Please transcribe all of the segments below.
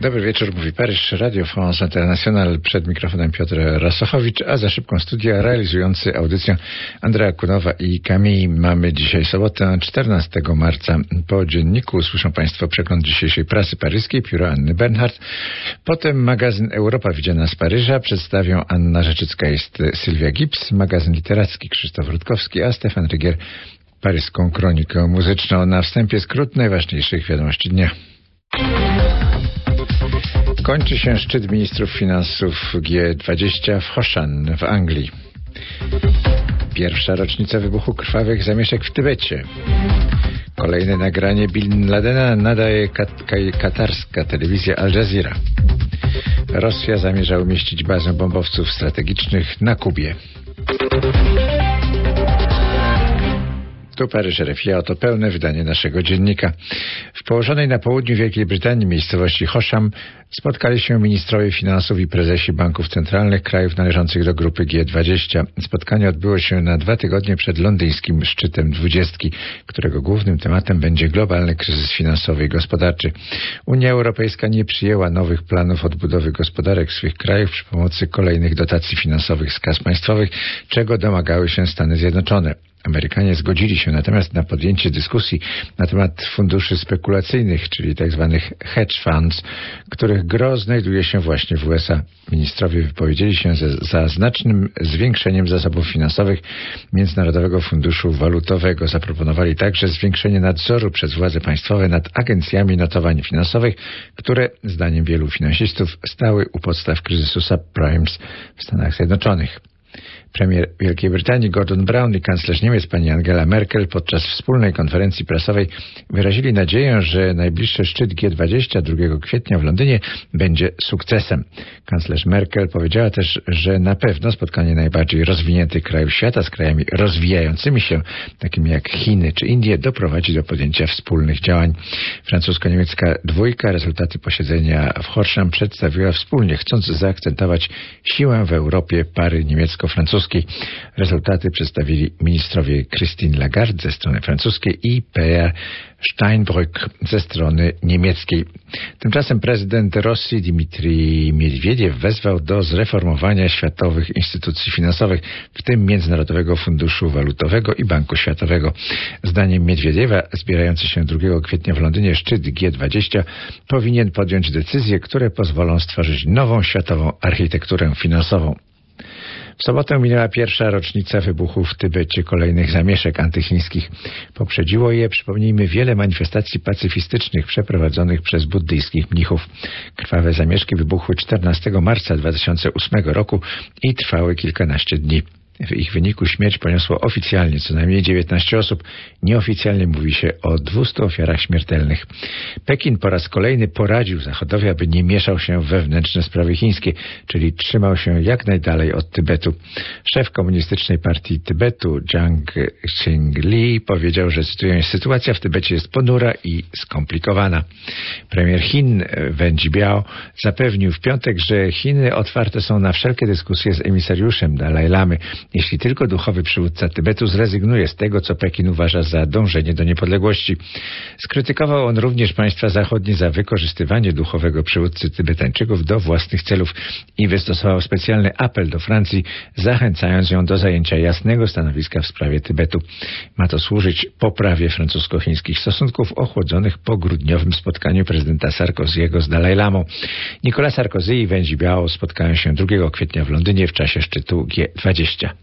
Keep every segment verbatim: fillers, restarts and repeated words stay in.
Dobry wieczór, mówi Paryż, Radio France International, przed mikrofonem Piotr Rasochowicz, a za szybką studia realizujący audycję Andrea Kunowa i Camille. Mamy dzisiaj sobotę, czternastego marca. Po dzienniku usłyszą Państwo przegląd dzisiejszej prasy paryskiej, pióro Anny Bernhardt. Potem magazyn Europa widziana z Paryża, przedstawią Anna Rzeczycka, jest Sylwia Gibbs, magazyn literacki Krzysztof Rutkowski, a Stefan Rygier paryską kronikę muzyczną. Na wstępie skrót najważniejszych wiadomości dnia. Kończy się szczyt ministrów finansów G dwadzieścia w Hosham w Anglii. Pierwsza rocznica wybuchu krwawych zamieszek w Tybecie. Kolejne nagranie Bin Ladena nadaje kat- katarska telewizja Al Jazeera. Rosja zamierza umieścić bazę bombowców strategicznych na Kubie. Tu Paryż R F I, a oto pełne wydanie naszego dziennika. W położonej na południu Wielkiej Brytanii miejscowości Hosham spotkali się ministrowie finansów i prezesi banków centralnych krajów należących do grupy G dwadzieścia. Spotkanie odbyło się na dwa tygodnie przed londyńskim szczytem dwudziestki, którego głównym tematem będzie globalny kryzys finansowy i gospodarczy. Unia Europejska nie przyjęła nowych planów odbudowy gospodarek swych krajów przy pomocy kolejnych dotacji finansowych z kas państwowych, czego domagały się Stany Zjednoczone. Amerykanie zgodzili się natomiast na podjęcie dyskusji na temat funduszy spekulacyjnych, czyli tzw. hedge funds, których gros znajduje się właśnie w U S A. Ministrowie wypowiedzieli się za, za znacznym zwiększeniem zasobów finansowych Międzynarodowego Funduszu Walutowego. Zaproponowali także zwiększenie nadzoru przez władze państwowe nad agencjami notowań finansowych, które, zdaniem wielu finansistów, stały u podstaw kryzysu subprimes w Stanach Zjednoczonych. Premier Wielkiej Brytanii Gordon Brown i kanclerz Niemiec pani Angela Merkel podczas wspólnej konferencji prasowej wyrazili nadzieję, że najbliższy szczyt G dwadzieścia drugiego kwietnia w Londynie będzie sukcesem. Kanclerz Merkel powiedziała też, że na pewno spotkanie najbardziej rozwiniętych krajów świata z krajami rozwijającymi się, takimi jak Chiny czy Indie, doprowadzi do podjęcia wspólnych działań. Francusko-niemiecka dwójka rezultaty posiedzenia w Hosham przedstawiła wspólnie, chcąc zaakcentować siłę w Europie pary niemiecko-francuskiej. Rezultaty przedstawili ministrowie Christine Lagarde ze strony francuskiej i Pierre Steinbrück ze strony niemieckiej. Tymczasem prezydent Rosji Dmitrij Miedwiediew wezwał do zreformowania światowych instytucji finansowych, w tym Międzynarodowego Funduszu Walutowego i Banku Światowego. Zdaniem Miedwiediewa zbierający się drugiego kwietnia w Londynie szczyt G dwadzieścia powinien podjąć decyzje, które pozwolą stworzyć nową światową architekturę finansową. W sobotę minęła pierwsza rocznica wybuchu w Tybecie kolejnych zamieszek antychińskich. Poprzedziło je, przypomnijmy, wiele manifestacji pacyfistycznych przeprowadzonych przez buddyjskich mnichów. Krwawe zamieszki wybuchły czternastego marca dwa tysiące ósmego roku i trwały kilkanaście dni. W ich wyniku śmierć poniosło oficjalnie co najmniej dziewiętnaście osób. Nieoficjalnie mówi się o dwustu ofiarach śmiertelnych. Pekin po raz kolejny poradził Zachodowi, aby nie mieszał się w wewnętrzne sprawy chińskie, czyli trzymał się jak najdalej od Tybetu. Szef komunistycznej partii Tybetu, Jiang Qingli, powiedział, że, cytuję, sytuacja w Tybecie jest ponura i skomplikowana. Premier Chin Wen Jiabao zapewnił w piątek, że Chiny otwarte są na wszelkie dyskusje z emisariuszem Dalaj Lamy, jeśli tylko duchowy przywódca Tybetu zrezygnuje z tego, co Pekin uważa za dążenie do niepodległości. Skrytykował on również państwa zachodnie za wykorzystywanie duchowego przywódcy Tybetańczyków do własnych celów i wystosował specjalny apel do Francji, zachęcając ją do zajęcia jasnego stanowiska w sprawie Tybetu. Ma to służyć poprawie francusko-chińskich stosunków ochłodzonych po grudniowym spotkaniu prezydenta Sarkozy'ego z Dalaj Lamą. Nicolas Sarkozy i Wen Jiabao spotkają się drugiego kwietnia w Londynie w czasie szczytu G dwadzieścia.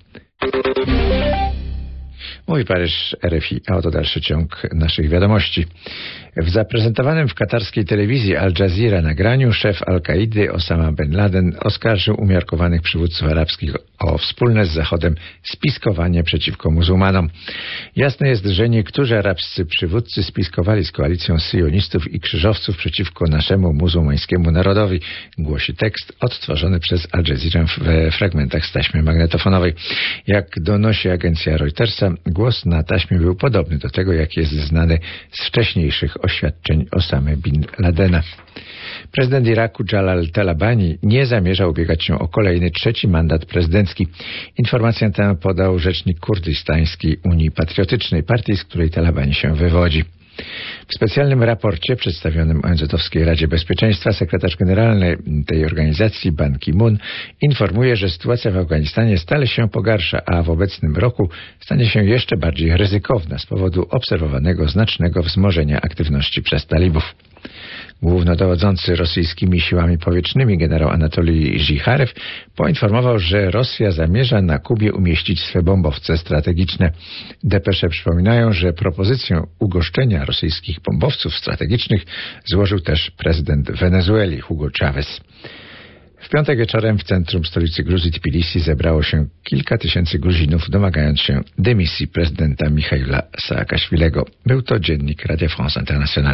Mówi Paryż R F I, a oto dalszy ciąg naszych wiadomości. W zaprezentowanym w katarskiej telewizji Al Jazeera nagraniu szef Al-Kaidy Osama bin Laden oskarżył umiarkowanych przywódców arabskich o wspólne z Zachodem spiskowanie przeciwko muzułmanom. Jasne jest, że niektórzy arabscy przywódcy spiskowali z koalicją syjonistów i krzyżowców przeciwko naszemu muzułmańskiemu narodowi, głosi tekst odtworzony przez Al Jazeera w fragmentach z taśmy magnetofonowej. Jak donosi agencja Reutersa, głos na taśmie był podobny do tego, jaki jest znany z wcześniejszych oświadczeń Osamy bin Ladena. Prezydent Iraku Jalal Talabani nie zamierza ubiegać się o kolejny trzeci mandat prezydencki. Informację tę podał rzecznik kurdystańskiej Unii Patriotycznej, partii, z której Talabani się wywodzi. W specjalnym raporcie przedstawionym O N Z-owskiej Radzie Bezpieczeństwa sekretarz generalny tej organizacji Ban Ki-moon informuje, że sytuacja w Afganistanie stale się pogarsza, a w obecnym roku stanie się jeszcze bardziej ryzykowna z powodu obserwowanego znacznego wzmożenia aktywności przez talibów. Głównodowodzący rosyjskimi siłami powietrznymi generał Anatolij Zicharew poinformował, że Rosja zamierza na Kubie umieścić swe bombowce strategiczne. Depesze przypominają, że propozycję ugoszczenia rosyjskich bombowców strategicznych złożył też prezydent Wenezueli Hugo Chávez. W piątek wieczorem w centrum stolicy Gruzji Tbilisi zebrało się kilka tysięcy Gruzinów, domagając się dymisji prezydenta Michaila Saakaszwilego. Był to dziennik Radio France International.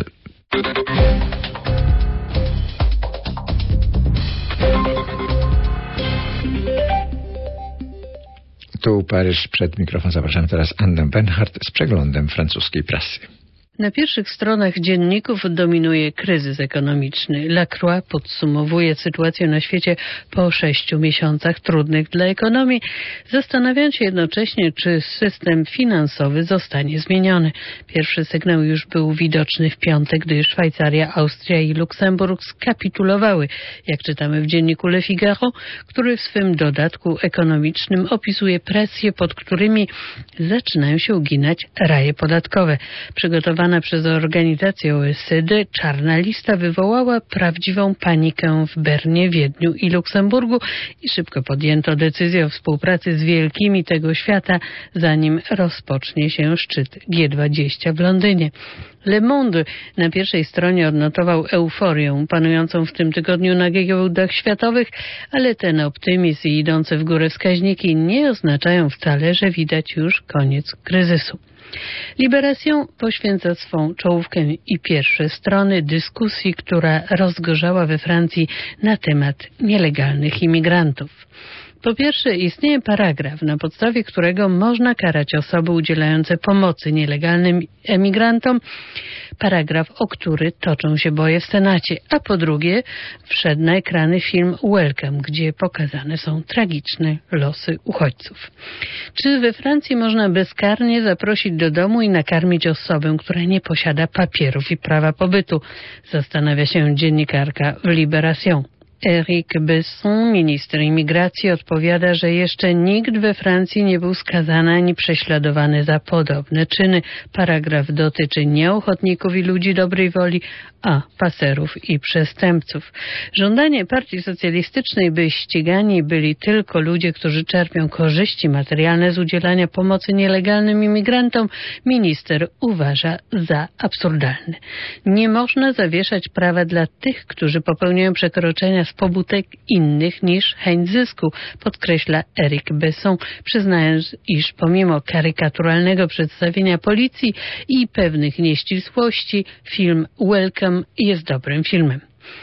Tu Paryż, przed mikrofon zapraszam teraz Annę Benhardt z przeglądem francuskiej prasy. Na pierwszych stronach dzienników dominuje kryzys ekonomiczny. La Croix podsumowuje sytuację na świecie po sześciu miesiącach trudnych dla ekonomii, zastanawiając się jednocześnie, czy system finansowy zostanie zmieniony. Pierwszy sygnał już był widoczny w piątek, gdy Szwajcaria, Austria i Luksemburg skapitulowały, jak czytamy w dzienniku Le Figaro, który w swym dodatku ekonomicznym opisuje presje, pod którymi zaczynają się uginać raje podatkowe. Przygotowane przez organizację O E C D czarna lista wywołała prawdziwą panikę w Bernie, Wiedniu i Luksemburgu i szybko podjęto decyzję o współpracy z wielkimi tego świata, zanim rozpocznie się szczyt G dwadzieścia w Londynie. Le Monde na pierwszej stronie odnotował euforię panującą w tym tygodniu na giełdach światowych, ale ten optymizm i idące w górę wskaźniki nie oznaczają wcale, że widać już koniec kryzysu. Libération poświęca swą czołówkę i pierwsze strony dyskusji, która rozgorzała we Francji na temat nielegalnych imigrantów. Po pierwsze, istnieje paragraf, na podstawie którego można karać osoby udzielające pomocy nielegalnym emigrantom, paragraf, o który toczą się boje w Senacie, a po drugie wszedł na ekrany film Welcome, gdzie pokazane są tragiczne losy uchodźców. Czy we Francji można bezkarnie zaprosić do domu i nakarmić osobę, która nie posiada papierów i prawa pobytu? Zastanawia się dziennikarka w Libération. Eric Besson, minister imigracji, odpowiada, że jeszcze nikt we Francji nie był skazany ani prześladowany za podobne czyny. Paragraf dotyczy nie ochotników i ludzi dobrej woli, a paserów i przestępców. Żądanie Partii Socjalistycznej, by ścigani byli tylko ludzie, którzy czerpią korzyści materialne z udzielania pomocy nielegalnym imigrantom, minister uważa za absurdalne. Nie można zawieszać prawa dla tych, którzy popełniają przekroczenia z pobudek innych niż chęć zysku, podkreśla Eric Besson, przyznając, iż pomimo karykaturalnego przedstawienia policji i pewnych nieścisłości, film Welcome jest dobrym filmem.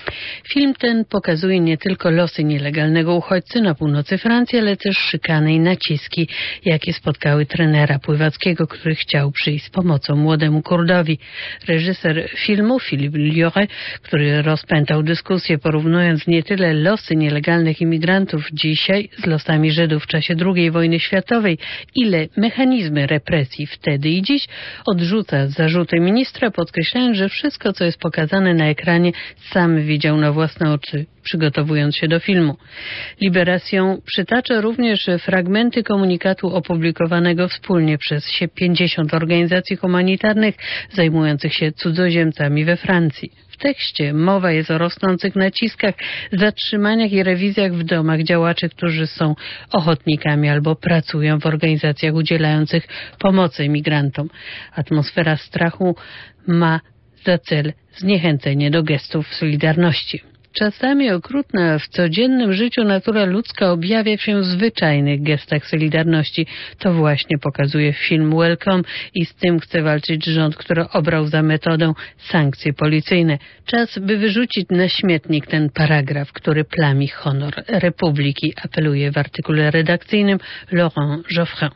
Film ten pokazuje nie tylko losy nielegalnego uchodźcy na północy Francji, ale też szykany i naciski, jakie spotkały trenera pływackiego, który chciał przyjść z pomocą młodemu Kurdowi. Reżyser filmu Philippe Lioré, który rozpętał dyskusję, porównując nie tyle losy nielegalnych imigrantów dzisiaj z losami Żydów w czasie drugiej wojny światowej, ile mechanizmy represji wtedy i dziś, odrzuca zarzuty ministra, podkreślając, że wszystko, co jest pokazane na ekranie, sam widział na własne oczy, przygotowując się do filmu. Libération przytacza również fragmenty komunikatu opublikowanego wspólnie przez pięćdziesiąt organizacji humanitarnych zajmujących się cudzoziemcami we Francji. W tekście mowa jest o rosnących naciskach, zatrzymaniach i rewizjach w domach działaczy, którzy są ochotnikami albo pracują w organizacjach udzielających pomocy imigrantom. Atmosfera strachu ma za cel zniechęcenie do gestów solidarności. Czasami okrutna w codziennym życiu natura ludzka objawia się w zwyczajnych gestach solidarności. To właśnie pokazuje film Welcome i z tym chce walczyć rząd, który obrał za metodę sankcje policyjne. Czas, by wyrzucić na śmietnik ten paragraf, który plami honor Republiki, apeluje w artykule redakcyjnym Laurent Geoffrin.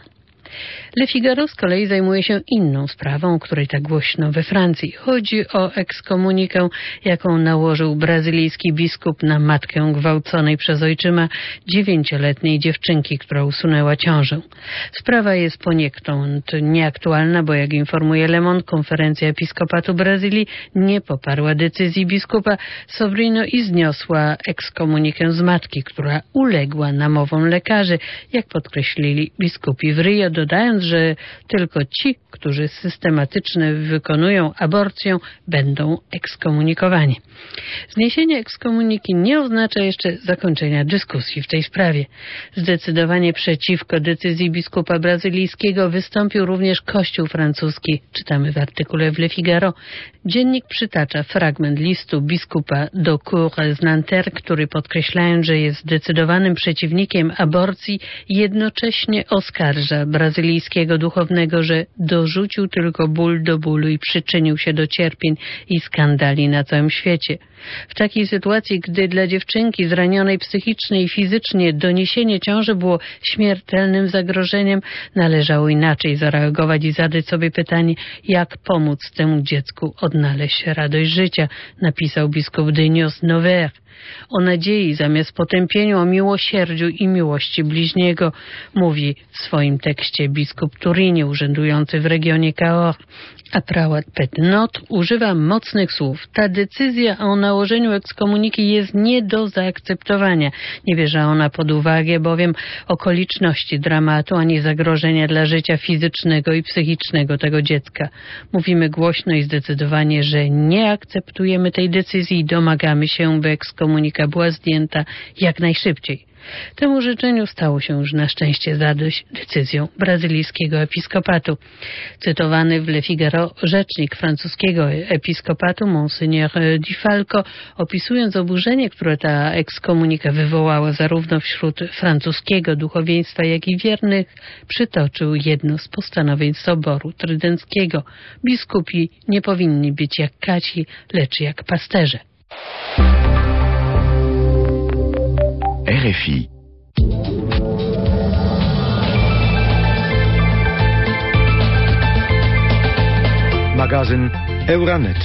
Le Figaro z kolei zajmuje się inną sprawą, o której tak głośno we Francji. Chodzi o ekskomunikę, jaką nałożył brazylijski biskup na matkę gwałconej przez ojczyma dziewięcioletniej dziewczynki, która usunęła ciążę. Sprawa jest poniekąd nieaktualna, bo jak informuje Le Monde, konferencja episkopatu Brazylii nie poparła decyzji biskupa Sobrino i zniosła ekskomunikę z matki, która uległa namowom lekarzy, jak podkreślili biskupi w Rio, dodając, że tylko ci, którzy systematycznie wykonują aborcję, będą ekskomunikowani. Zniesienie ekskomuniki nie oznacza jeszcze zakończenia dyskusji w tej sprawie. Zdecydowanie przeciwko decyzji biskupa brazylijskiego wystąpił również Kościół francuski, czytamy w artykule w Le Figaro. Dziennik przytacza fragment listu biskupa Doucoure z Nanterre, który podkreślając, że jest zdecydowanym przeciwnikiem aborcji, jednocześnie oskarża brazylijskiego duchownego, że dorzucił tylko ból do bólu i przyczynił się do cierpień i skandali na całym świecie. W takiej sytuacji, gdy dla dziewczynki zranionej psychicznie i fizycznie doniesienie ciąży było śmiertelnym zagrożeniem, należało inaczej zareagować i zadać sobie pytanie, jak pomóc temu dziecku odnaleźć radość życia, napisał biskup Denis Nover. O nadziei zamiast potępieniu, o miłosierdziu i miłości bliźniego, mówi w swoim tekście biskup Turini, urzędujący w regionie Cahors. A prałat Petnot używa mocnych słów. Ta decyzja o nałożeniu ekskomuniki jest nie do zaakceptowania. Nie bierze ona pod uwagę bowiem okoliczności dramatu ani zagrożenia dla życia fizycznego i psychicznego tego dziecka. Mówimy głośno i zdecydowanie, że nie akceptujemy tej decyzji i domagamy się, by ekskomunika była zdjęta jak najszybciej. Temu życzeniu stało się już na szczęście zadość decyzją brazylijskiego episkopatu. Cytowany w Le Figaro rzecznik francuskiego episkopatu Monseigneur Di Falco, opisując oburzenie, które ta ekskomunika wywołała zarówno wśród francuskiego duchowieństwa, jak i wiernych, przytoczył jedno z postanowień Soboru Trydenckiego. Biskupi nie powinni być jak kaci, lecz jak pasterze. R F I. Magazyn Euranet.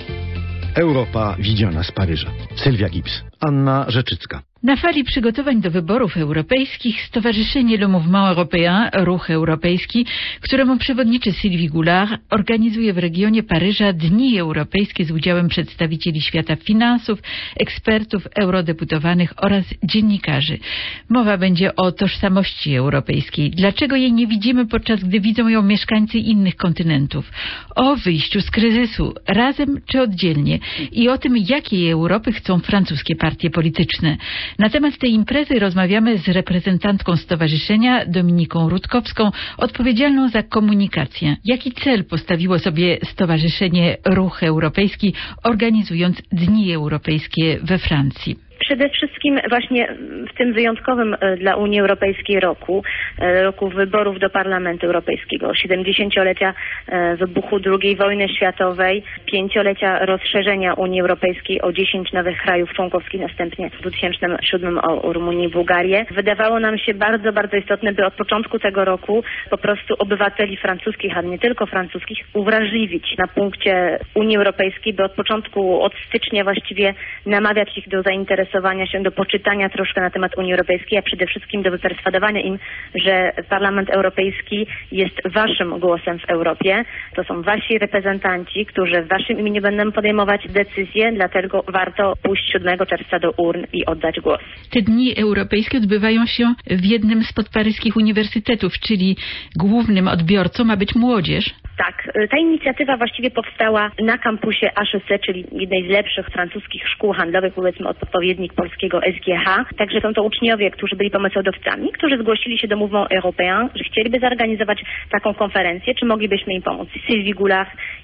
Europa widziana z Paryża. Sylwia Gibbs, Anna Rzeczycka. Na fali przygotowań do wyborów europejskich Stowarzyszenie Le Mouvement Européen, Ruch Europejski, któremu przewodniczy Sylvie Goulard, organizuje w regionie Paryża Dni Europejskie z udziałem przedstawicieli świata finansów, ekspertów, eurodeputowanych oraz dziennikarzy. Mowa będzie o tożsamości europejskiej. Dlaczego jej nie widzimy, podczas gdy widzą ją mieszkańcy innych kontynentów? O wyjściu z kryzysu, razem czy oddzielnie, i o tym, jakiej Europy chcą francuskie partie polityczne. Na temat tej imprezy rozmawiamy z reprezentantką stowarzyszenia Dominiką Rutkowską, odpowiedzialną za komunikację. Jaki cel postawiło sobie Stowarzyszenie Ruch Europejski, organizując Dni Europejskie we Francji? Przede wszystkim właśnie w tym wyjątkowym dla Unii Europejskiej roku, roku wyborów do Parlamentu Europejskiego, siedemdziesięciolecia wybuchu drugiej wojny światowej, pięciolecia rozszerzenia Unii Europejskiej o dziesięć nowych krajów członkowskich, następnie w dwa tysiące siódmym o Rumunię i Bułgarię. Wydawało nam się bardzo, bardzo istotne, by od początku tego roku po prostu obywateli francuskich, ale nie tylko francuskich, uwrażliwić na punkcie Unii Europejskiej, by od początku, od stycznia właściwie namawiać ich do zainteresowania się, do poczytania troszkę na temat Unii Europejskiej, a przede wszystkim do wyperswadowania im, że Parlament Europejski jest waszym głosem w Europie. To są wasi reprezentanci, którzy w waszym imieniu będą podejmować decyzje, dlatego warto pójść siódmego czerwca do urn i oddać głos. Te dni europejskie odbywają się w jednym z podparyskich uniwersytetów, czyli głównym odbiorcą ma być młodzież. Tak, ta inicjatywa właściwie powstała na kampusie H E C, czyli jednej z lepszych francuskich szkół handlowych, powiedzmy odpowiednik polskiego S G H. Także są to uczniowie, którzy byli pomysłodawcami, którzy zgłosili się do Mouvement Européen, że chcieliby zorganizować taką konferencję, czy moglibyśmy im pomóc. Sylvie Goulard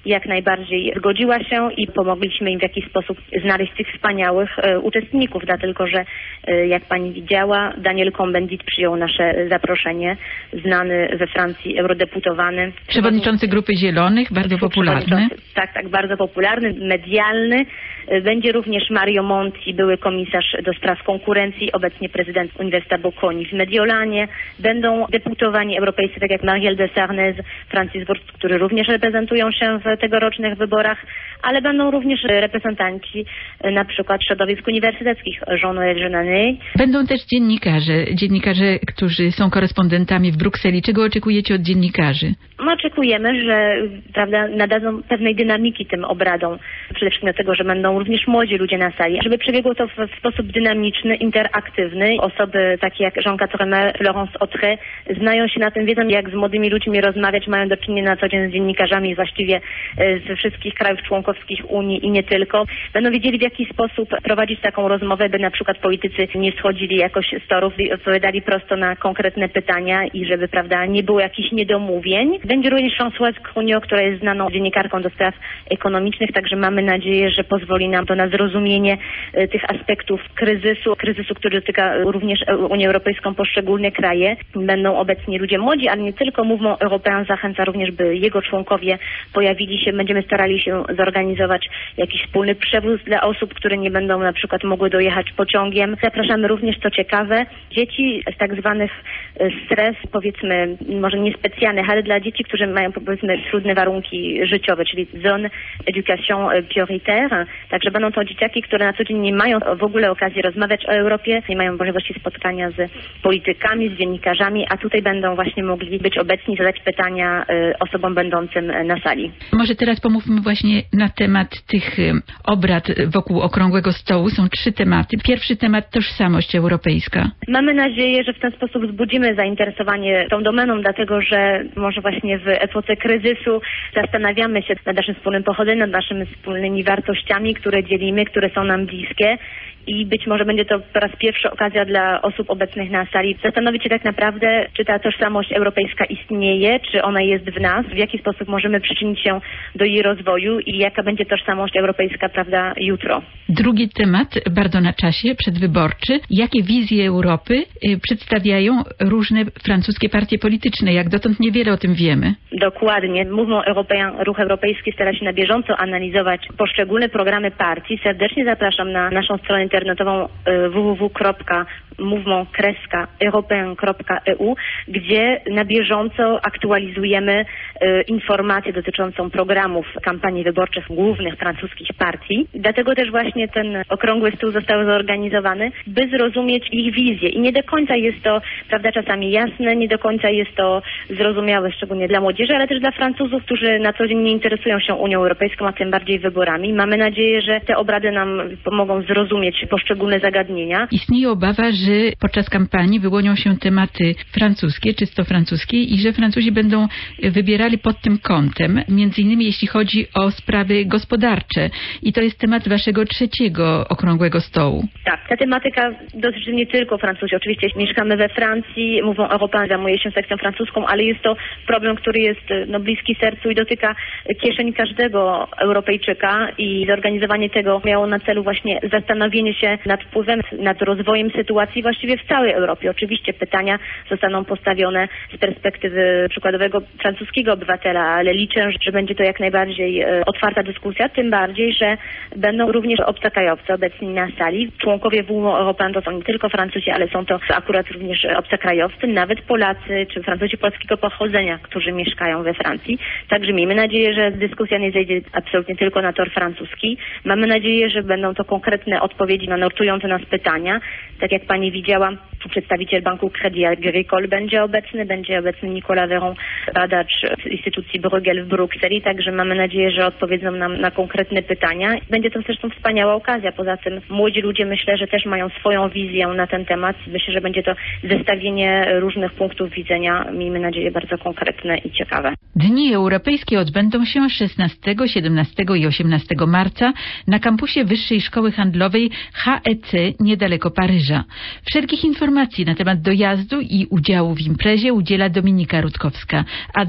jak najbardziej zgodziła się i pomogliśmy im w jakiś sposób znaleźć tych wspaniałych e, uczestników, dlatego że e, jak pani widziała, Daniel Cohn-Bendit przyjął nasze zaproszenie, znany we Francji eurodeputowany. Przewodniczący Grupy Zielonych, bardzo popularny. Tak, tak, bardzo popularny, medialny. Będzie również Mario Monti, były komisarz do spraw konkurencji, obecnie prezydent Uniwersytetu Bocconi w Mediolanie. Będą deputowani europejscy, tak jak Marielle de Sarnez, Francis Wurst, którzy również reprezentują się w tegorocznych wyborach, ale będą również reprezentanci na przykład środowisk uniwersyteckich, Jean-Noël Jeanneret. Będą też dziennikarze, dziennikarze, którzy są korespondentami w Brukseli. Czego oczekujecie od dziennikarzy? No, oczekujemy, że prawda, nadadzą pewnej dynamiki tym obradom. Przede wszystkim dlatego, że będą również młodzi ludzie na sali, żeby przebiegło to w, w sposób dynamiczny, interaktywny. Osoby takie jak Jean Quatremer, Florence Autré znają się na tym, wiedzą jak z młodymi ludźmi rozmawiać, mają do czynienia na co dzień z dziennikarzami właściwie ze wszystkich krajów członkowskich Unii i nie tylko. Będą wiedzieli w jaki sposób prowadzić taką rozmowę, by na przykład politycy nie schodzili jakoś z torów i odpowiadali prosto na konkretne pytania i żeby, prawda, nie było jakichś niedomówień. Będzie również Françoise Crugno, która jest znaną dziennikarką do spraw ekonomicznych, także mamy nadzieję, że pozwoli nam to na zrozumienie e, tych aspektów kryzysu, kryzysu, który dotyka również Unię Europejską, poszczególne kraje. Będą obecni ludzie młodzi, ale nie tylko. Mouvement Européen zachęca również, by jego członkowie pojawili się. Będziemy starali się zorganizować jakiś wspólny przewóz dla osób, które nie będą na przykład mogły dojechać pociągiem. Zapraszamy również, co ciekawe, dzieci z tak zwanych stres, powiedzmy, może niespecjalnych, ale dla dzieci, którzy mają powiedzmy trudne warunki życiowe, czyli zone éducation prioritaire. Także będą to dzieciaki, które na co dzień nie mają w ogóle okazji rozmawiać o Europie, nie mają możliwości spotkania z politykami, z dziennikarzami, a tutaj będą właśnie mogli być obecni, zadać pytania y, osobom będącym na sali. Może teraz pomówmy właśnie na temat tych y, obrad wokół Okrągłego Stołu. Są trzy tematy. Pierwszy temat tożsamość europejska. Mamy nadzieję, że w ten sposób wzbudzimy zainteresowanie tą domeną, dlatego że może właśnie w epoce kryzysu zastanawiamy się nad naszym wspólnym pochodzeniem, nad naszymi wspólnymi wartościami, które dzielimy, które są nam bliskie. I być może będzie to po raz pierwszy okazja dla osób obecnych na sali zastanowić się tak naprawdę, czy ta tożsamość europejska istnieje, czy ona jest w nas, w jaki sposób możemy przyczynić się do jej rozwoju i jaka będzie tożsamość europejska, prawda, jutro. Drugi temat, bardzo na czasie, przedwyborczy. Jakie wizje Europy y, przedstawiają różne francuskie partie polityczne? Jak dotąd niewiele o tym wiemy. Dokładnie. Mouvement Européen, Ruch Europejski stara się na bieżąco analizować poszczególne programy partii. Serdecznie zapraszam na naszą stronę internetową w w w kropka mouvement européen kropka e u, gdzie na bieżąco aktualizujemy e, informacje dotyczącą programów kampanii wyborczych głównych francuskich partii. Dlatego też właśnie ten okrągły stół został zorganizowany, by zrozumieć ich wizję. I nie do końca jest to, prawda, czasami jasne, nie do końca jest to zrozumiałe, szczególnie dla młodzieży, ale też dla Francuzów, którzy na co dzień nie interesują się Unią Europejską, a tym bardziej wyborami. Mamy nadzieję, że te obrady nam pomogą zrozumieć poszczególne zagadnienia. Istnieje obawa, że podczas kampanii wyłonią się tematy francuskie, czysto francuskie i że Francuzi będą wybierali pod tym kątem, między innymi jeśli chodzi o sprawy gospodarcze. I to jest temat waszego trzeciego Okrągłego Stołu. Tak, ta tematyka dotyczy nie tylko Francuzi. Oczywiście mieszkamy we Francji, Mouvement Européen zajmuje się sekcją francuską, ale jest to problem, który jest no, bliski sercu i dotyka kieszeni każdego Europejczyka i zorganizowanie tego miało na celu właśnie zastanowienie się nad wpływem, nad rozwojem sytuacji właściwie w całej Europie. Oczywiście pytania zostaną postawione z perspektywy przykładowego francuskiego obywatela, ale liczę, że będzie to jak najbardziej e, otwarta dyskusja, tym bardziej, że będą również obcokrajowcy obecni na sali. Członkowie Mouvement Européen to są nie tylko Francuzi, ale są to akurat również obcokrajowcy, nawet Polacy czy Francuzi polskiego pochodzenia, którzy mieszkają we Francji. Także miejmy nadzieję, że dyskusja nie zejdzie absolutnie tylko na tor francuski. Mamy nadzieję, że będą to konkretne odpowiedzi na nurtujące nas pytania. Tak jak pani widziała, przedstawiciel Banku Crédit Agricole będzie obecny, będzie obecny Nicolas Véron, badacz z instytucji Bruegel w Brukseli, także mamy nadzieję, że odpowiedzą nam na konkretne pytania. Będzie to zresztą wspaniała okazja. Poza tym młodzi ludzie, myślę, że też mają swoją wizję na ten temat. Myślę, że będzie to zestawienie różnych punktów widzenia, miejmy nadzieję, bardzo konkretne i ciekawe. Dni Europejskie odbędą się szesnastego, siedemnastego i osiemnastego marca na kampusie Wyższej Szkoły Handlowej H E C niedaleko Paryża. Wszelkich informacji na temat dojazdu i udziału w imprezie udziela Dominika Rutkowska. Adres internetowy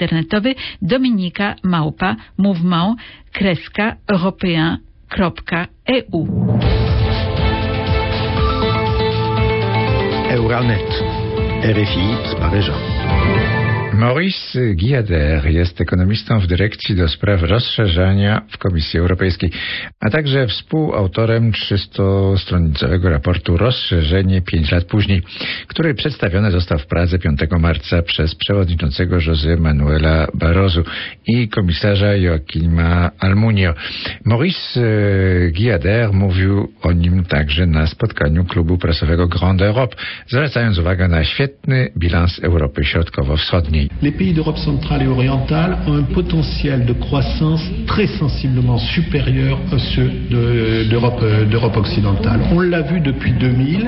internetowy dominika małpa mouvement kreska européen kropka e u. Euranet. R F I z Paryża. Maurice Guyader jest ekonomistą w Dyrekcji do Spraw Rozszerzania w Komisji Europejskiej, a także współautorem trzystostronicowego raportu Rozszerzenie pięć lat później, który przedstawiony został w Pradze piątego marca przez przewodniczącego José Manuela Barroso i komisarza Joaquima Almunia. Maurice Guyader mówił o nim także na spotkaniu klubu prasowego Grande Europe, zwracając uwagę na świetny bilans Europy Środkowo-Wschodniej. Les pays d'Europe centrale et orientale ont un potentiel de croissance très sensiblement supérieur à ceux de, d'Europe, d'Europe occidentale. On l'a vu depuis deux mille.